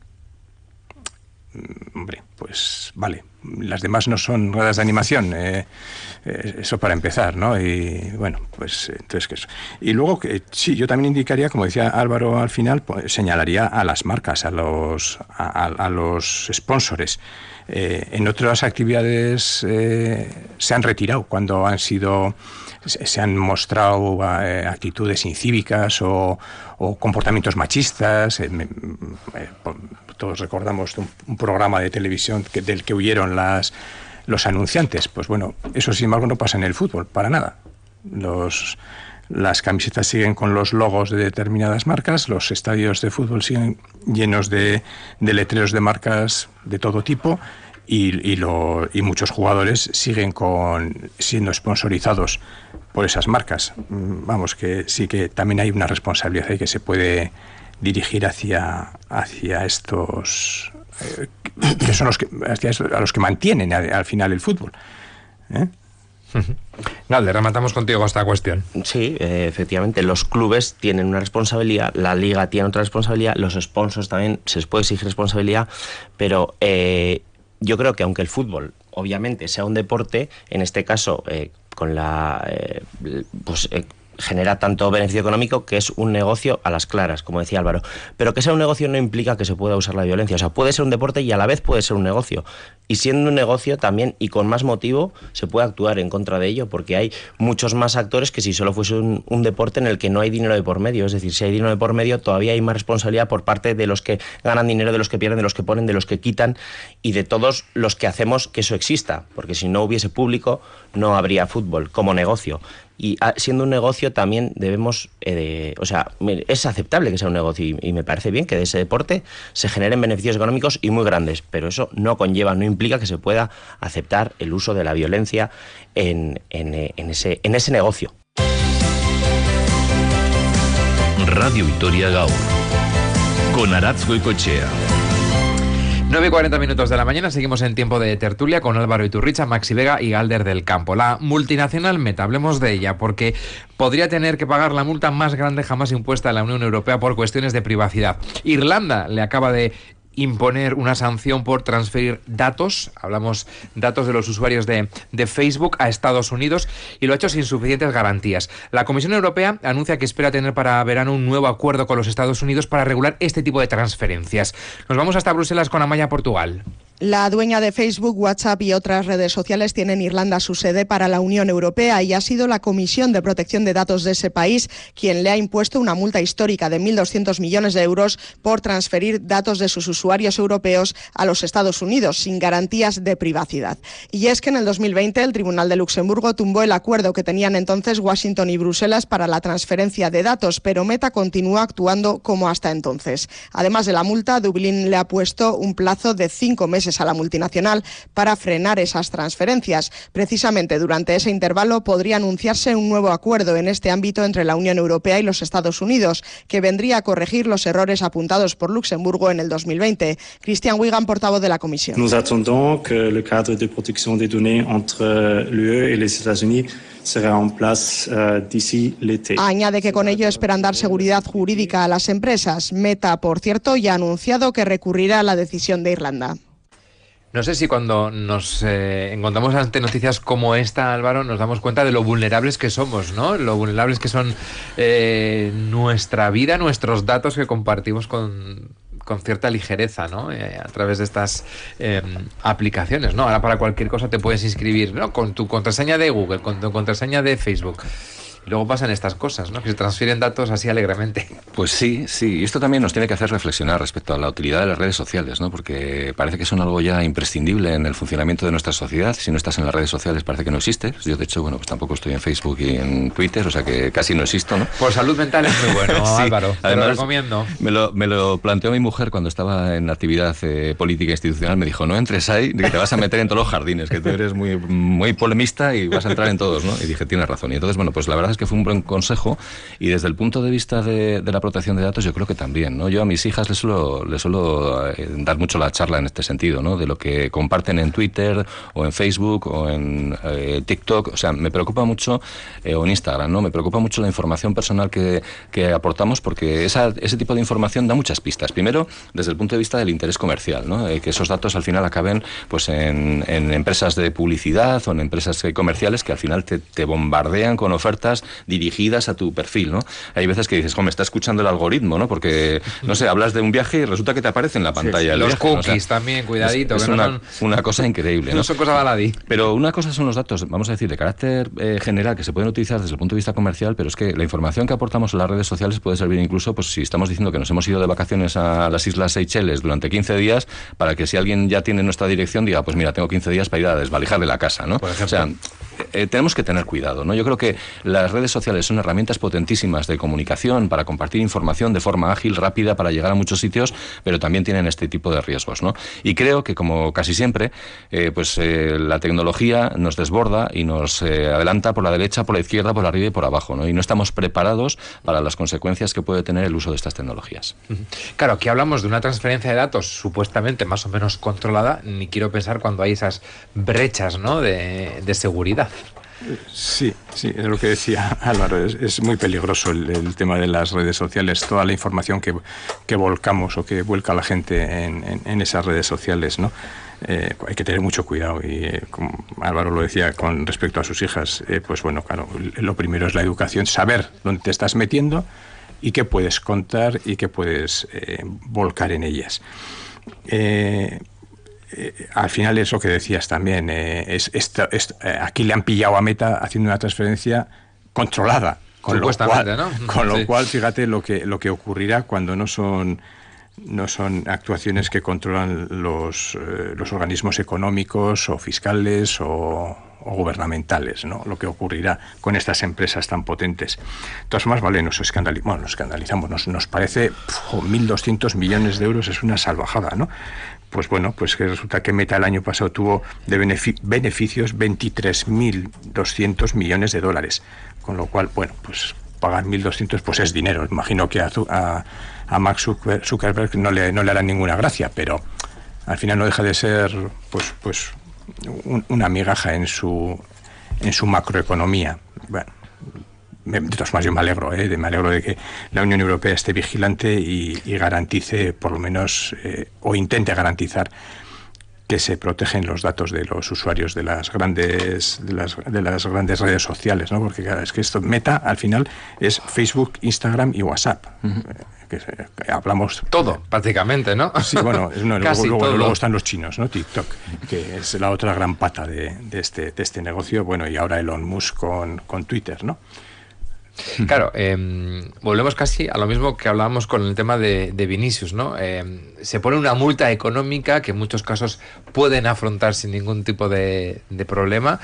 F: Hombre, pues vale, las demás no son gradas de animación, eh, eh, eso para empezar, ¿no? Y bueno, pues entonces que eso. Y luego, que sí, yo también indicaría, como decía Álvaro al final, pues, señalaría a las marcas, a los, a, a los sponsors. Eh, en otras actividades eh, se han retirado cuando han sido, se han mostrado eh, actitudes incívicas o, o comportamientos machistas. Eh, eh, todos recordamos un, un programa de televisión que, del que huyeron las, los anunciantes. Pues bueno, eso sin embargo no pasa en el fútbol, para nada. Los... Las camisetas siguen con los logos de determinadas marcas, los estadios de fútbol siguen llenos de, de letreros de marcas de todo tipo y, y, lo, y muchos jugadores siguen con, siendo sponsorizados por esas marcas. Vamos, que sí que también hay una responsabilidad ahí que se puede dirigir hacia, hacia estos, eh, que son los que, hacia a los que mantienen al, al final el fútbol, ¿eh?
A: Galder, rematamos contigo esta cuestión.
G: Sí, eh, efectivamente, los clubes tienen una responsabilidad, la liga tiene otra responsabilidad, los sponsors también se les puede exigir responsabilidad, pero eh, yo creo que aunque el fútbol obviamente sea un deporte, en este caso eh, con la eh, pues eh, genera tanto beneficio económico que es un negocio a las claras, como decía Álvaro. Pero que sea un negocio no implica que se pueda usar la violencia. O sea, puede ser un deporte y a la vez puede ser un negocio. Y siendo un negocio también, y con más motivo, se puede actuar en contra de ello, porque hay muchos más actores que si solo fuese un, un deporte en el que no hay dinero de por medio. Es decir, si hay dinero de por medio, todavía hay más responsabilidad por parte de los que ganan dinero, de los que pierden, de los que ponen, de los que quitan y de todos los que hacemos que eso exista. Porque si no hubiese público, no habría fútbol como negocio. Y siendo un negocio también debemos, eh, o sea, es aceptable que sea un negocio y, y me parece bien que de ese deporte se generen beneficios económicos y muy grandes, pero eso no conlleva, no implica que se pueda aceptar el uso de la violencia en, en, en, ese, en ese negocio.
J: Radio Vitoria Gaur, con Aratz Goicoechea.
A: nueve y cuarenta minutos de la mañana, seguimos en tiempo de tertulia con Álvaro Iturricha, Maxi Vega y Galder del Campo. La multinacional Meta, hablemos de ella, porque podría tener que pagar la multa más grande jamás impuesta en la Unión Europea por cuestiones de privacidad. Irlanda le acaba de imponer una sanción por transferir datos, hablamos datos de los usuarios de, de Facebook a Estados Unidos, y lo ha hecho sin suficientes garantías. La Comisión Europea anuncia que espera tener para verano un nuevo acuerdo con los Estados Unidos para regular este tipo de transferencias. Nos vamos hasta Bruselas con Amaya, Portugal.
K: La dueña de Facebook, WhatsApp y otras redes sociales tiene en Irlanda su sede para la Unión Europea y ha sido la Comisión de Protección de Datos de ese país quien le ha impuesto una multa histórica de mil doscientos millones de euros por transferir datos de sus usuarios europeos a los Estados Unidos sin garantías de privacidad. Y es que en el dos mil veinte el Tribunal de Luxemburgo tumbó el acuerdo que tenían entonces Washington y Bruselas para la transferencia de datos, pero Meta continúa actuando como hasta entonces. Además de la multa, Dublín le ha puesto un plazo de cinco meses a la multinacional para frenar esas transferencias. Precisamente durante ese intervalo podría anunciarse un nuevo acuerdo en este ámbito entre la Unión Europea y los Estados Unidos, que vendría a corregir los errores apuntados por Luxemburgo en el dos mil veinte. Christian Wigan, portavoz de la Comisión.
L: Nous attendons que le cadre de protección de données entre l'U E y los Estados Unidos será en place uh, d'ici l'été.
K: Añade que con ello esperan dar seguridad jurídica a las empresas. Meta, por cierto, ya ha anunciado que recurrirá a la decisión de Irlanda.
A: No sé si cuando nos eh, encontramos ante noticias como esta, Álvaro, nos damos cuenta de lo vulnerables que somos, ¿no? Lo vulnerables que son eh, nuestra vida, nuestros datos que compartimos con, con cierta ligereza, ¿no? Eh, a través de estas eh, aplicaciones, ¿no? Ahora para cualquier cosa te puedes inscribir, ¿no? Con tu contraseña de Google, con tu contraseña de Facebook. Y luego pasan estas cosas, ¿no? Que se transfieren datos así alegremente.
C: Pues sí, sí. Y esto también nos tiene que hacer reflexionar respecto a la utilidad de las redes sociales, ¿no? Porque parece que son algo ya imprescindible en el funcionamiento de nuestra sociedad. Si no estás en las redes sociales parece que no existes. Yo, de hecho, bueno, pues tampoco estoy en Facebook y en Twitter, o sea que casi no existo, ¿no?
A: Por salud mental es muy bueno, sí, Álvaro. Te además, lo recomiendo.
C: Me lo, me lo planteó mi mujer cuando estaba en actividad eh, política institucional. Me dijo, no entres ahí, que te vas a meter en todos los jardines, que tú eres muy, muy polemista y vas a entrar en todos, ¿no? Y dije, tienes razón. Y entonces, bueno, pues la verdad es que fue un buen consejo y desde el punto de vista de, de la protección de datos yo creo que también, ¿no? Yo a mis hijas les suelo, les suelo eh, dar mucho la charla en este sentido, ¿no? De lo que comparten en Twitter o en Facebook o en eh, TikTok, o sea, me preocupa mucho, eh, o en Instagram, ¿no? Me preocupa mucho la información personal que, que aportamos porque esa, ese tipo de información da muchas pistas. Primero, desde el punto de vista del interés comercial, ¿no? Eh, que esos datos al final acaben pues en, en empresas de publicidad o en empresas comerciales que al final te, te bombardean con ofertas dirigidas a tu perfil, ¿no? Hay veces que dices, me está escuchando el algoritmo, ¿no? Porque, no sé, hablas de un viaje y resulta que te aparece en la pantalla. Sí,
A: los
C: viaje,
A: cookies,
C: ¿no? O sea,
A: también, cuidadito.
C: Es, es
A: que
C: una,
A: no
C: son, una cosa increíble, ¿no?
A: No son cosas baladí.
C: Pero una cosa son los datos, vamos a decir, de carácter eh, general que se pueden utilizar desde el punto de vista comercial, pero es que la información que aportamos en las redes sociales puede servir incluso, pues si estamos diciendo que nos hemos ido de vacaciones a las Islas Seychelles durante quince días, para que si alguien ya tiene nuestra dirección diga, pues mira, tengo quince días para ir a desvalijar de la casa, ¿no?
A: Por ejemplo.
C: O sea, eh, tenemos que tener cuidado, ¿no? Yo creo que las redes sociales son herramientas potentísimas de comunicación para compartir información de forma ágil, rápida, para llegar a muchos sitios, pero también tienen este tipo de riesgos, ¿no? Y creo que, como casi siempre, eh, pues eh, la tecnología nos desborda y nos eh, adelanta por la derecha, por la izquierda, por arriba y por abajo, ¿no? Y no estamos preparados para las consecuencias que puede tener el uso de estas tecnologías.
A: Claro, aquí hablamos de una transferencia de datos supuestamente más o menos controlada, ni quiero pensar cuando hay esas brechas, ¿no? de, de seguridad.
F: Sí, sí, es lo que decía Álvaro, es, es muy peligroso el, el tema de las redes sociales, toda la información que, que volcamos o que vuelca la gente en, en, en esas redes sociales, ¿no? Eh, hay que tener mucho cuidado y eh, como Álvaro lo decía con respecto a sus hijas, eh, pues bueno, claro, lo primero es la educación, saber dónde te estás metiendo y qué puedes contar y qué puedes eh, volcar en ellas. Eh, Eh, al final es lo que decías también, eh, es, esto, es, eh, aquí le han pillado a Meta haciendo una transferencia controlada, con lo cual,
A: ¿no?
F: con lo
A: sí.
F: cual fíjate lo que lo que ocurrirá cuando no son no son actuaciones que controlan los, eh, los organismos económicos o fiscales o, o gubernamentales, ¿no? Lo que ocurrirá con estas empresas tan potentes. De todas formas, vale, nos, escandali bueno, nos escandalizamos, nos, nos parece pf, mil doscientos millones de euros es una salvajada, ¿no? Pues bueno, pues que resulta que Meta el año pasado tuvo de benefic beneficios veintitrés mil doscientos millones de dólares, con lo cual, bueno, pues pagar mil doscientos pues es dinero. Imagino que a, a, a Mark Zuckerberg no le, no le hará ninguna gracia, pero al final no deja de ser pues, pues un, una migaja en su, en su macroeconomía. Bueno, de todas formas, yo me alegro, ¿eh? me alegro de que la Unión Europea esté vigilante y, y garantice, por lo menos, eh, o intente garantizar que se protegen los datos de los usuarios de las grandes de las, de las grandes redes sociales, ¿no? Porque claro, es que esto Meta al final es Facebook, Instagram y WhatsApp. Uh-huh. que, que hablamos
A: todo prácticamente, ¿no?
F: Sí, bueno, no,
A: Casi
F: luego, luego,
A: todo.
F: luego están los chinos, ¿no? TikTok, que es la otra gran pata de, de este de este negocio. Bueno, y ahora Elon Musk con, con Twitter, ¿no?
A: Claro, eh, volvemos casi a lo mismo que hablábamos con el tema de, de Vinicius, ¿no? Eh, se pone una multa económica que en muchos casos pueden afrontar sin ningún tipo de, de problema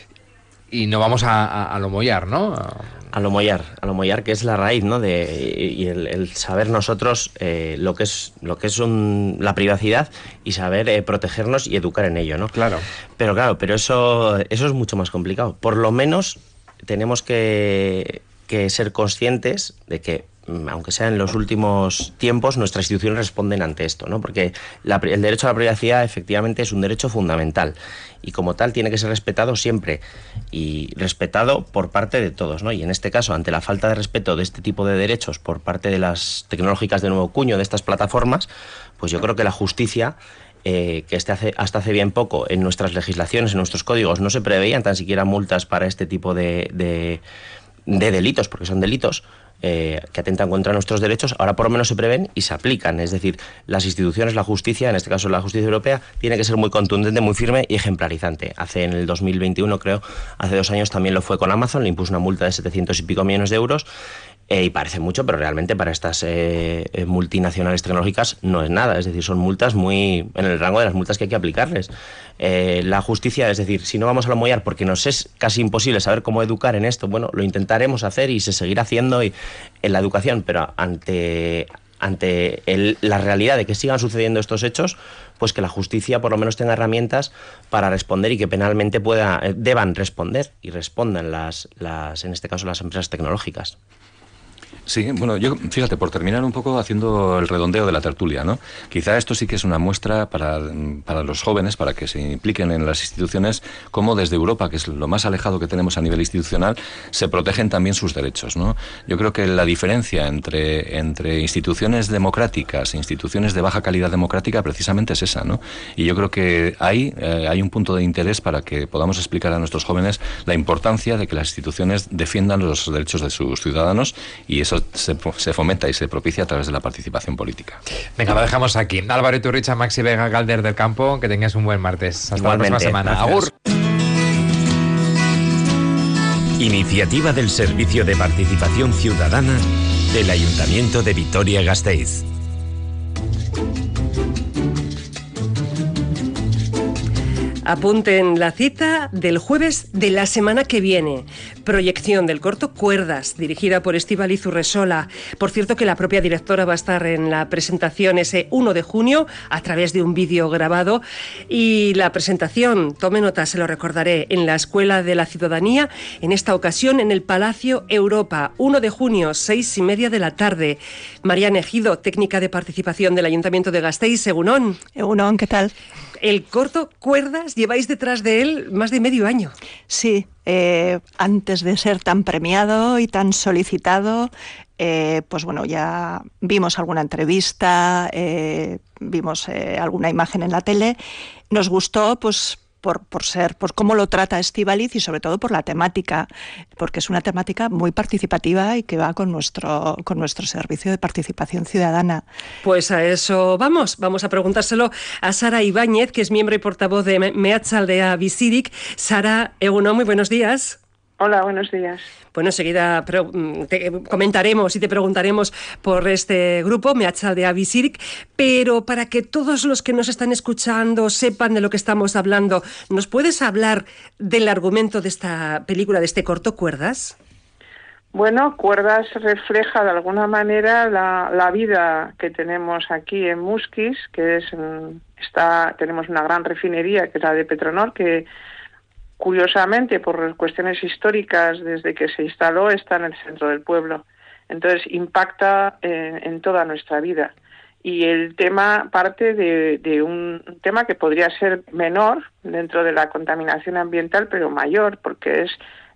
A: y no vamos a, a, a lo mollar, ¿no?
G: A lo mollar, a lo mollar, que es la raíz, ¿no? De, y el, el saber nosotros eh, lo que es lo que es un, la privacidad y saber eh, protegernos y educar en ello, ¿no?
A: Claro.
G: Pero claro, pero eso, eso es mucho más complicado. Por lo menos tenemos que... que ser conscientes de que, aunque sea en los últimos tiempos, nuestras instituciones responden ante esto, ¿no? Porque la, el derecho a la privacidad efectivamente es un derecho fundamental y como tal tiene que ser respetado siempre y respetado por parte de todos, ¿no? Y en este caso, ante la falta de respeto de este tipo de derechos por parte de las tecnológicas de nuevo cuño, de estas plataformas, pues yo creo que la justicia... Eh, que este hace, hasta hace bien poco en nuestras legislaciones, en nuestros códigos, no se preveían tan siquiera multas para este tipo de, de, de delitos, porque son delitos eh, que atentan contra nuestros derechos, ahora por lo menos se prevén y se aplican. Es decir, las instituciones, la justicia, en este caso la justicia europea, tiene que ser muy contundente, muy firme y ejemplarizante. Hace en el dos mil veintiuno, creo, hace dos años también lo fue con Amazon, le impuso una multa de setecientos y pico millones de euros. Eh, y parece mucho, pero realmente para estas eh, multinacionales tecnológicas no es nada. Es decir, son multas muy en el rango de las multas que hay que aplicarles. Eh, la justicia, es decir, si no vamos a lo mollar porque nos es casi imposible saber cómo educar en esto, bueno, lo intentaremos hacer y se seguirá haciendo y, en la educación, pero ante... ante el, la realidad de que sigan sucediendo estos hechos, pues que la justicia por lo menos tenga herramientas para responder y que penalmente pueda, eh, deban responder y respondan las, las, en este caso, las empresas tecnológicas.
C: Sí, bueno, yo, fíjate, por terminar un poco haciendo el redondeo de la tertulia, ¿no? Quizá esto sí que es una muestra para, para los jóvenes, para que se impliquen en las instituciones, cómo desde Europa, que es lo más alejado que tenemos a nivel institucional, se protegen también sus derechos, ¿no? Yo creo que la diferencia entre, entre instituciones democráticas e instituciones de baja calidad democrática precisamente es esa, ¿no? Y yo creo que ahí eh, hay un punto de interés para que podamos explicar a nuestros jóvenes la importancia de que las instituciones defiendan los derechos de sus ciudadanos, y eso Se, se fomenta y se propicia a través de la participación política.
A: Venga, lo dejamos aquí. Álvaro Iturricha, Maxi Vega, Galder del Campo, que tengáis un buen martes. Hasta Igualmente, la próxima semana.
J: Gracias.
A: Agur.
J: Iniciativa del Servicio de Participación Ciudadana del Ayuntamiento de Vitoria-Gasteiz.
B: Apunten la cita del jueves de la semana que viene. Proyección del corto Cuerdas, dirigida por Estíbaliz Urresola. Por cierto, que la propia directora va a estar en la presentación ese uno de junio a través de un vídeo grabado. Y la presentación, tome nota, se lo recordaré, en la Escuela de la Ciudadanía, en esta ocasión en el Palacio Europa. uno de junio, seis y media de la tarde. Mariana Ejido, técnica de participación del Ayuntamiento de Gasteiz. Egunon.
M: Egunon, ¿qué tal?
B: El corto Cuerdas, lleváis detrás de él más de medio año.
M: Sí, eh, antes de ser tan premiado y tan solicitado, eh, pues bueno, ya vimos alguna entrevista, eh, vimos eh, alguna imagen en la tele. Nos gustó, pues, por, por ser, por cómo lo trata Estíbaliz y sobre todo por la temática, porque es una temática muy participativa y que va con nuestro, con nuestro servicio de participación ciudadana.
B: Pues a eso vamos, vamos a preguntárselo a Sara Ibáñez, que es miembro y portavoz de Meatzaldea Bizirik. Sara, egunon, muy buenos días.
N: Hola, buenos días.
B: Bueno, enseguida te comentaremos y te preguntaremos por este grupo, Meatzaldea Bizirik, pero para que todos los que nos están escuchando sepan de lo que estamos hablando, ¿nos puedes hablar del argumento de esta película, de este corto Cuerdas?
N: Bueno, Cuerdas refleja de alguna manera la, la vida que tenemos aquí en Muskiz, que es está tenemos una gran refinería, que es la de Petronor, que curiosamente, por cuestiones históricas, desde que se instaló, está en el centro del pueblo. Entonces, impacta en, en toda nuestra vida. Y el tema parte de, de un tema que podría ser menor dentro de la contaminación ambiental, pero mayor, porque es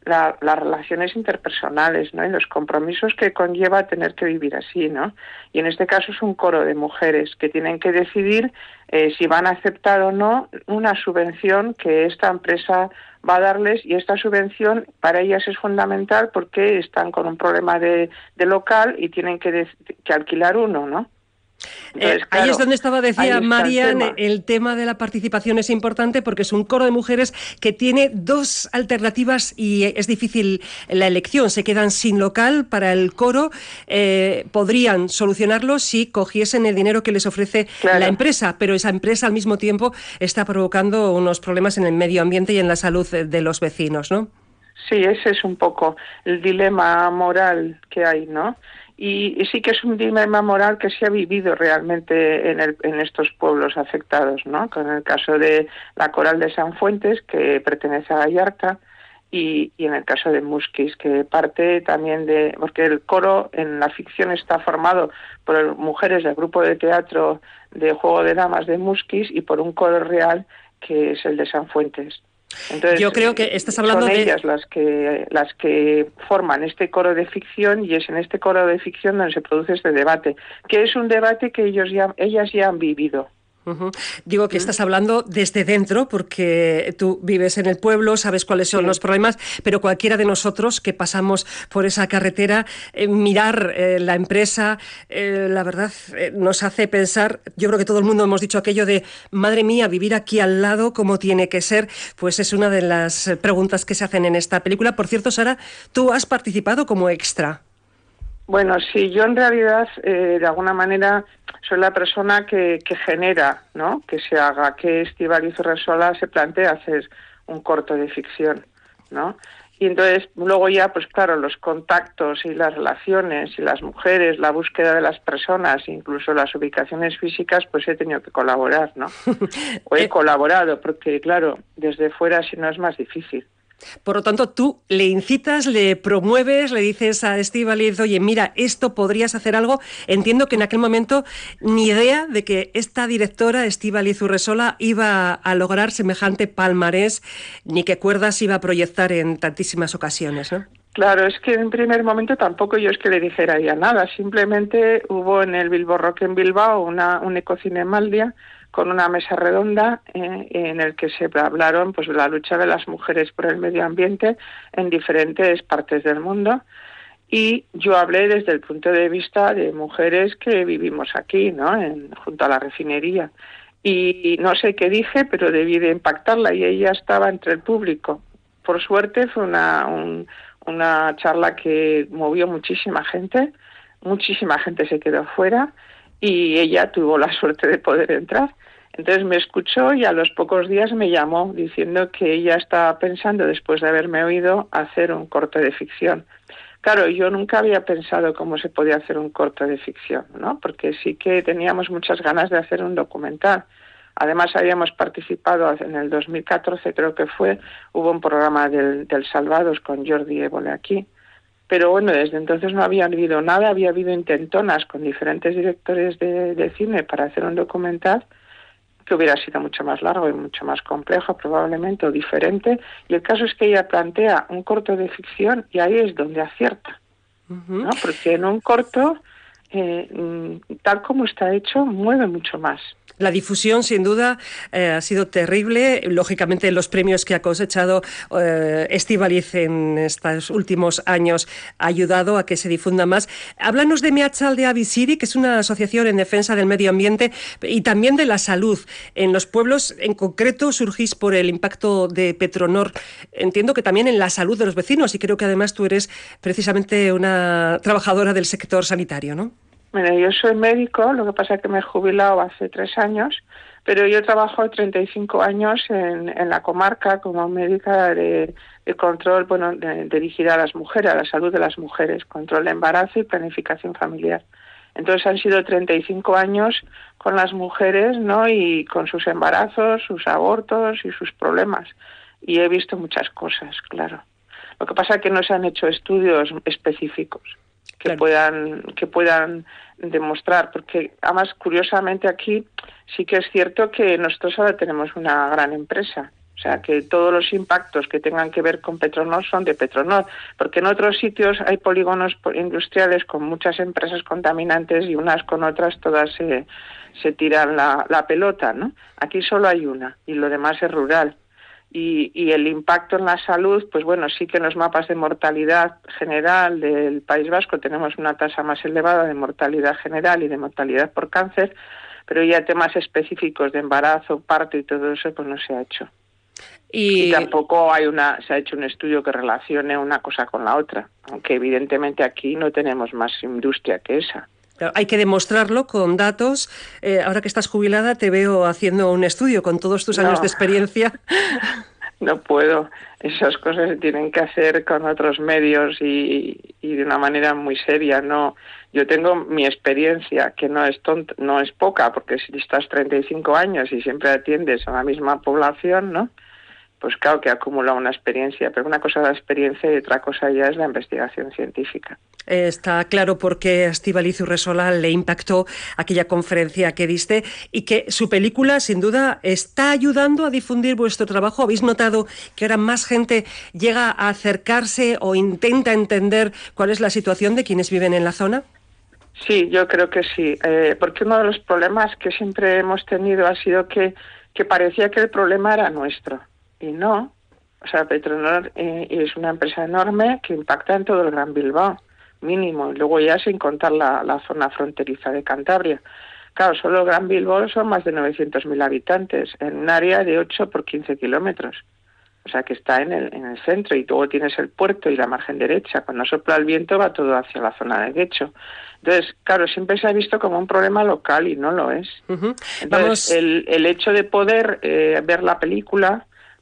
N: la, las relaciones interpersonales, ¿no? Y los compromisos que conlleva tener que vivir así, ¿no? Y en este caso es un coro de mujeres que tienen que decidir eh, si van a aceptar o no una subvención que esta empresa va a darles, y esta subvención para ellas es fundamental porque están con un problema de, de local y tienen que, de, que alquilar uno, ¿no?
B: Entonces, eh, claro, ahí es donde estaba, decía Marian, el tema. el tema de la participación es importante porque es un coro de mujeres que tiene dos alternativas y es difícil la elección. Se quedan sin local para el coro, eh, podrían solucionarlo si cogiesen el dinero que les ofrece claro. la empresa, pero esa empresa al mismo tiempo está provocando unos problemas en el medio ambiente y en la salud de los vecinos, ¿no?
N: Sí, ese es un poco el dilema moral que hay, ¿no? Y, y sí que es un dilema moral que se ha vivido realmente en, el, en estos pueblos afectados, ¿no? Con el caso de la Coral de San Fuentes, que pertenece a Gallarta, y, y en el caso de Musquis, que parte también de... Porque el coro en la ficción está formado por mujeres del grupo de teatro de Juego de Damas de Musquis y por un coro real que es el de San Fuentes. Entonces,
B: yo creo que estás hablando
N: son
B: de
N: ellas las que las que forman este coro de ficción, y es en este coro de ficción donde se produce este debate, que es un debate que ellos ya ellas ya han vivido.
B: Uh-huh. Digo que estás hablando desde dentro porque tú vives en el pueblo, sabes cuáles son sí. los problemas, pero cualquiera de nosotros que pasamos por esa carretera, eh, mirar eh, la empresa, eh, la verdad eh, nos hace pensar, yo creo que todo el mundo hemos dicho aquello de madre mía, vivir aquí al lado, ¿cómo tiene que ser? Pues es una de las preguntas que se hacen en esta película. Por cierto, Sara, tú has participado como extra.
N: Bueno, sí, yo en realidad, eh, de alguna manera, soy la persona que, que genera, ¿no?, que se haga, que Estíbaliz Urresola se plantea hacer un corto de ficción, ¿no? Y entonces, luego ya, pues claro, los contactos y las relaciones y las mujeres, la búsqueda de las personas, incluso las ubicaciones físicas, pues he tenido que colaborar, ¿no? O he colaborado, porque claro, desde fuera si no es más difícil.
B: Por lo tanto, tú le incitas, le promueves, le dices a Estíbaliz, oye, mira, esto podrías hacer algo. Entiendo que en aquel momento ni idea de que esta directora, Estíbaliz Urresola, iba a lograr semejante palmarés, ni que Cuerdas iba a proyectar en tantísimas ocasiones, ¿no?
N: Claro, es que en primer momento tampoco yo es que le dijera ya nada. Simplemente hubo en el Bilbo Rock en Bilbao una, un ecocine Maldia, con una mesa redonda eh, en el que se hablaron pues de la lucha de las mujeres por el medio ambiente en diferentes partes del mundo, y yo hablé desde el punto de vista de mujeres que vivimos aquí, ¿no?, en, junto a la refinería, y no sé qué dije, pero debí de impactarla y ella estaba entre el público. Por suerte fue una, un, una charla que movió muchísima gente, muchísima gente se quedó fuera, y ella tuvo la suerte de poder entrar. Entonces me escuchó y a los pocos días me llamó diciendo que ella estaba pensando, después de haberme oído, hacer un corto de ficción. Claro, yo nunca había pensado cómo se podía hacer un corto de ficción, ¿no? Porque sí que teníamos muchas ganas de hacer un documental. Además habíamos participado en el dos mil catorce, creo que fue, hubo un programa del, del Salvados con Jordi Évole aquí. Pero bueno, desde entonces no había habido nada, había habido intentonas con diferentes directores de, de cine para hacer un documental que hubiera sido mucho más largo y mucho más complejo probablemente, o diferente, y el caso es que ella plantea un corto de ficción y ahí es donde acierta, uh-huh. ¿no? Porque en un corto, eh, tal como está hecho, mueve mucho más.
B: La difusión, sin duda, eh, ha sido terrible. Lógicamente, los premios que ha cosechado eh, Estíbaliz en estos últimos años ha ayudado a que se difunda más. Háblanos de Meatzaldea Biziri, que es una asociación en defensa del medio ambiente y también de la salud. En los pueblos, en concreto, surgís por el impacto de Petronor. Entiendo que también en la salud de los vecinos, y creo que además tú eres precisamente una trabajadora del sector sanitario, ¿no?
N: Bueno, yo soy médico, lo que pasa es que me he jubilado hace tres años, pero yo trabajo treinta y cinco años en, en la comarca como médica de, de control, bueno, de, dirigida a las mujeres, a la salud de las mujeres, control de embarazo y planificación familiar. Entonces han sido treinta y cinco años con las mujeres, ¿no?, y con sus embarazos, sus abortos y sus problemas. Y he visto muchas cosas, claro. Lo que pasa es que no se han hecho estudios específicos que claro. puedan que puedan demostrar, porque además curiosamente aquí sí que es cierto que nosotros ahora tenemos una gran empresa O sea, que todos los impactos que tengan que ver con Petronor son de Petronor, porque en otros sitios hay polígonos industriales con muchas empresas contaminantes y unas con otras todas se, se tiran la, la pelota, ¿no? Aquí solo hay una y lo demás es rural. Y, y el impacto en la salud, pues bueno, sí que en los mapas de mortalidad general del País Vasco tenemos una tasa más elevada de mortalidad general y de mortalidad por cáncer, pero ya temas específicos de embarazo, parto y todo eso, pues no se ha hecho. Y... y tampoco hay una se ha hecho un estudio que relacione una cosa con la otra, aunque evidentemente aquí no tenemos más industria que esa.
B: Hay que demostrarlo con datos. Eh, ahora que estás jubilada te veo haciendo un estudio con todos tus años no. de experiencia.
N: No puedo. Esas cosas se tienen que hacer con otros medios y, y de una manera muy seria. No, yo tengo mi experiencia, que no es tonta, no es poca, porque si estás treinta y cinco años y siempre atiendes a la misma población, ¿no? Pues claro que acumula una experiencia, pero una cosa es la experiencia y otra cosa ya es la investigación científica.
B: Está claro por qué a Estíbaliz Urresola le impactó aquella conferencia que diste y que su película, sin duda, está ayudando a difundir vuestro trabajo. ¿Habéis notado que ahora más gente llega a acercarse o intenta entender cuál es la situación de quienes viven en la zona?
N: Sí, yo creo que sí, eh, porque uno de los problemas que siempre hemos tenido ha sido que, que parecía que el problema era nuestro. Y no, o sea, Petronor eh, es una empresa enorme que impacta en todo el Gran Bilbao, mínimo, y luego ya sin contar la, la zona fronteriza de Cantabria. Claro, solo el Gran Bilbao son más de novecientos mil habitantes, en un área de ocho por quince kilómetros. O sea, que está en el, en el centro, y luego tienes el puerto y la margen derecha. Cuando sopla el viento va todo hacia la zona de Guecho. Entonces, claro, siempre se ha visto como un problema local y no lo es. Uh-huh. Entonces, Vamos... el, el hecho de poder eh, ver la película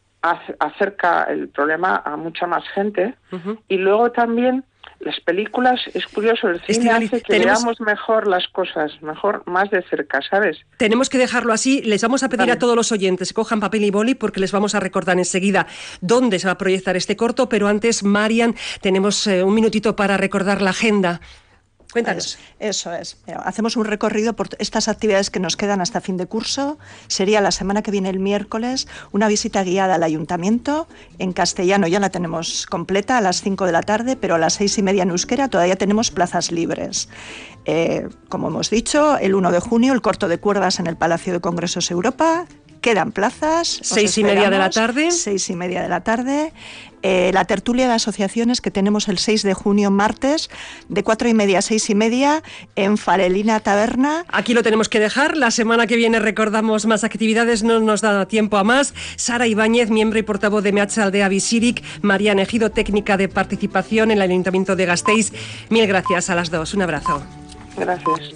N: acerca el problema a mucha más gente. Uh-huh. Y luego también las películas, es curioso, el cine Estíbaliz, hace que tenemos... veamos mejor las cosas, mejor, más de cerca, ¿sabes?
B: Tenemos que dejarlo así. Les vamos a pedir Dale. a todos los oyentes que cojan papel y boli porque les vamos a recordar enseguida dónde se va a proyectar este corto, pero antes, Marian, tenemos eh, un minutito para recordar la agenda. Cuéntanos.
M: Eso es. Hacemos un recorrido por estas actividades que nos quedan hasta fin de curso. Sería la semana que viene, el miércoles, una visita guiada al ayuntamiento. En castellano ya la tenemos completa a las cinco de la tarde, pero a las seis y media en euskera todavía tenemos plazas libres. Eh, como hemos dicho, el uno de junio, el corto de cuerdas en el Palacio de Congresos Europa. Quedan plazas.
B: Seis y media de la tarde.
M: Seis y media de la tarde. Eh, la tertulia de asociaciones que tenemos el seis de junio, martes, de cuatro y media a seis y media, en Farelina Taberna.
B: Aquí lo tenemos que dejar. La semana que viene recordamos más actividades, no nos da tiempo a más. Sara Ibáñez, miembro y portavoz de Meatzaldea Bizirik, Marian Ejido, técnica de participación en el Ayuntamiento de Gasteiz. Mil gracias a las dos. Un abrazo.
N: Gracias.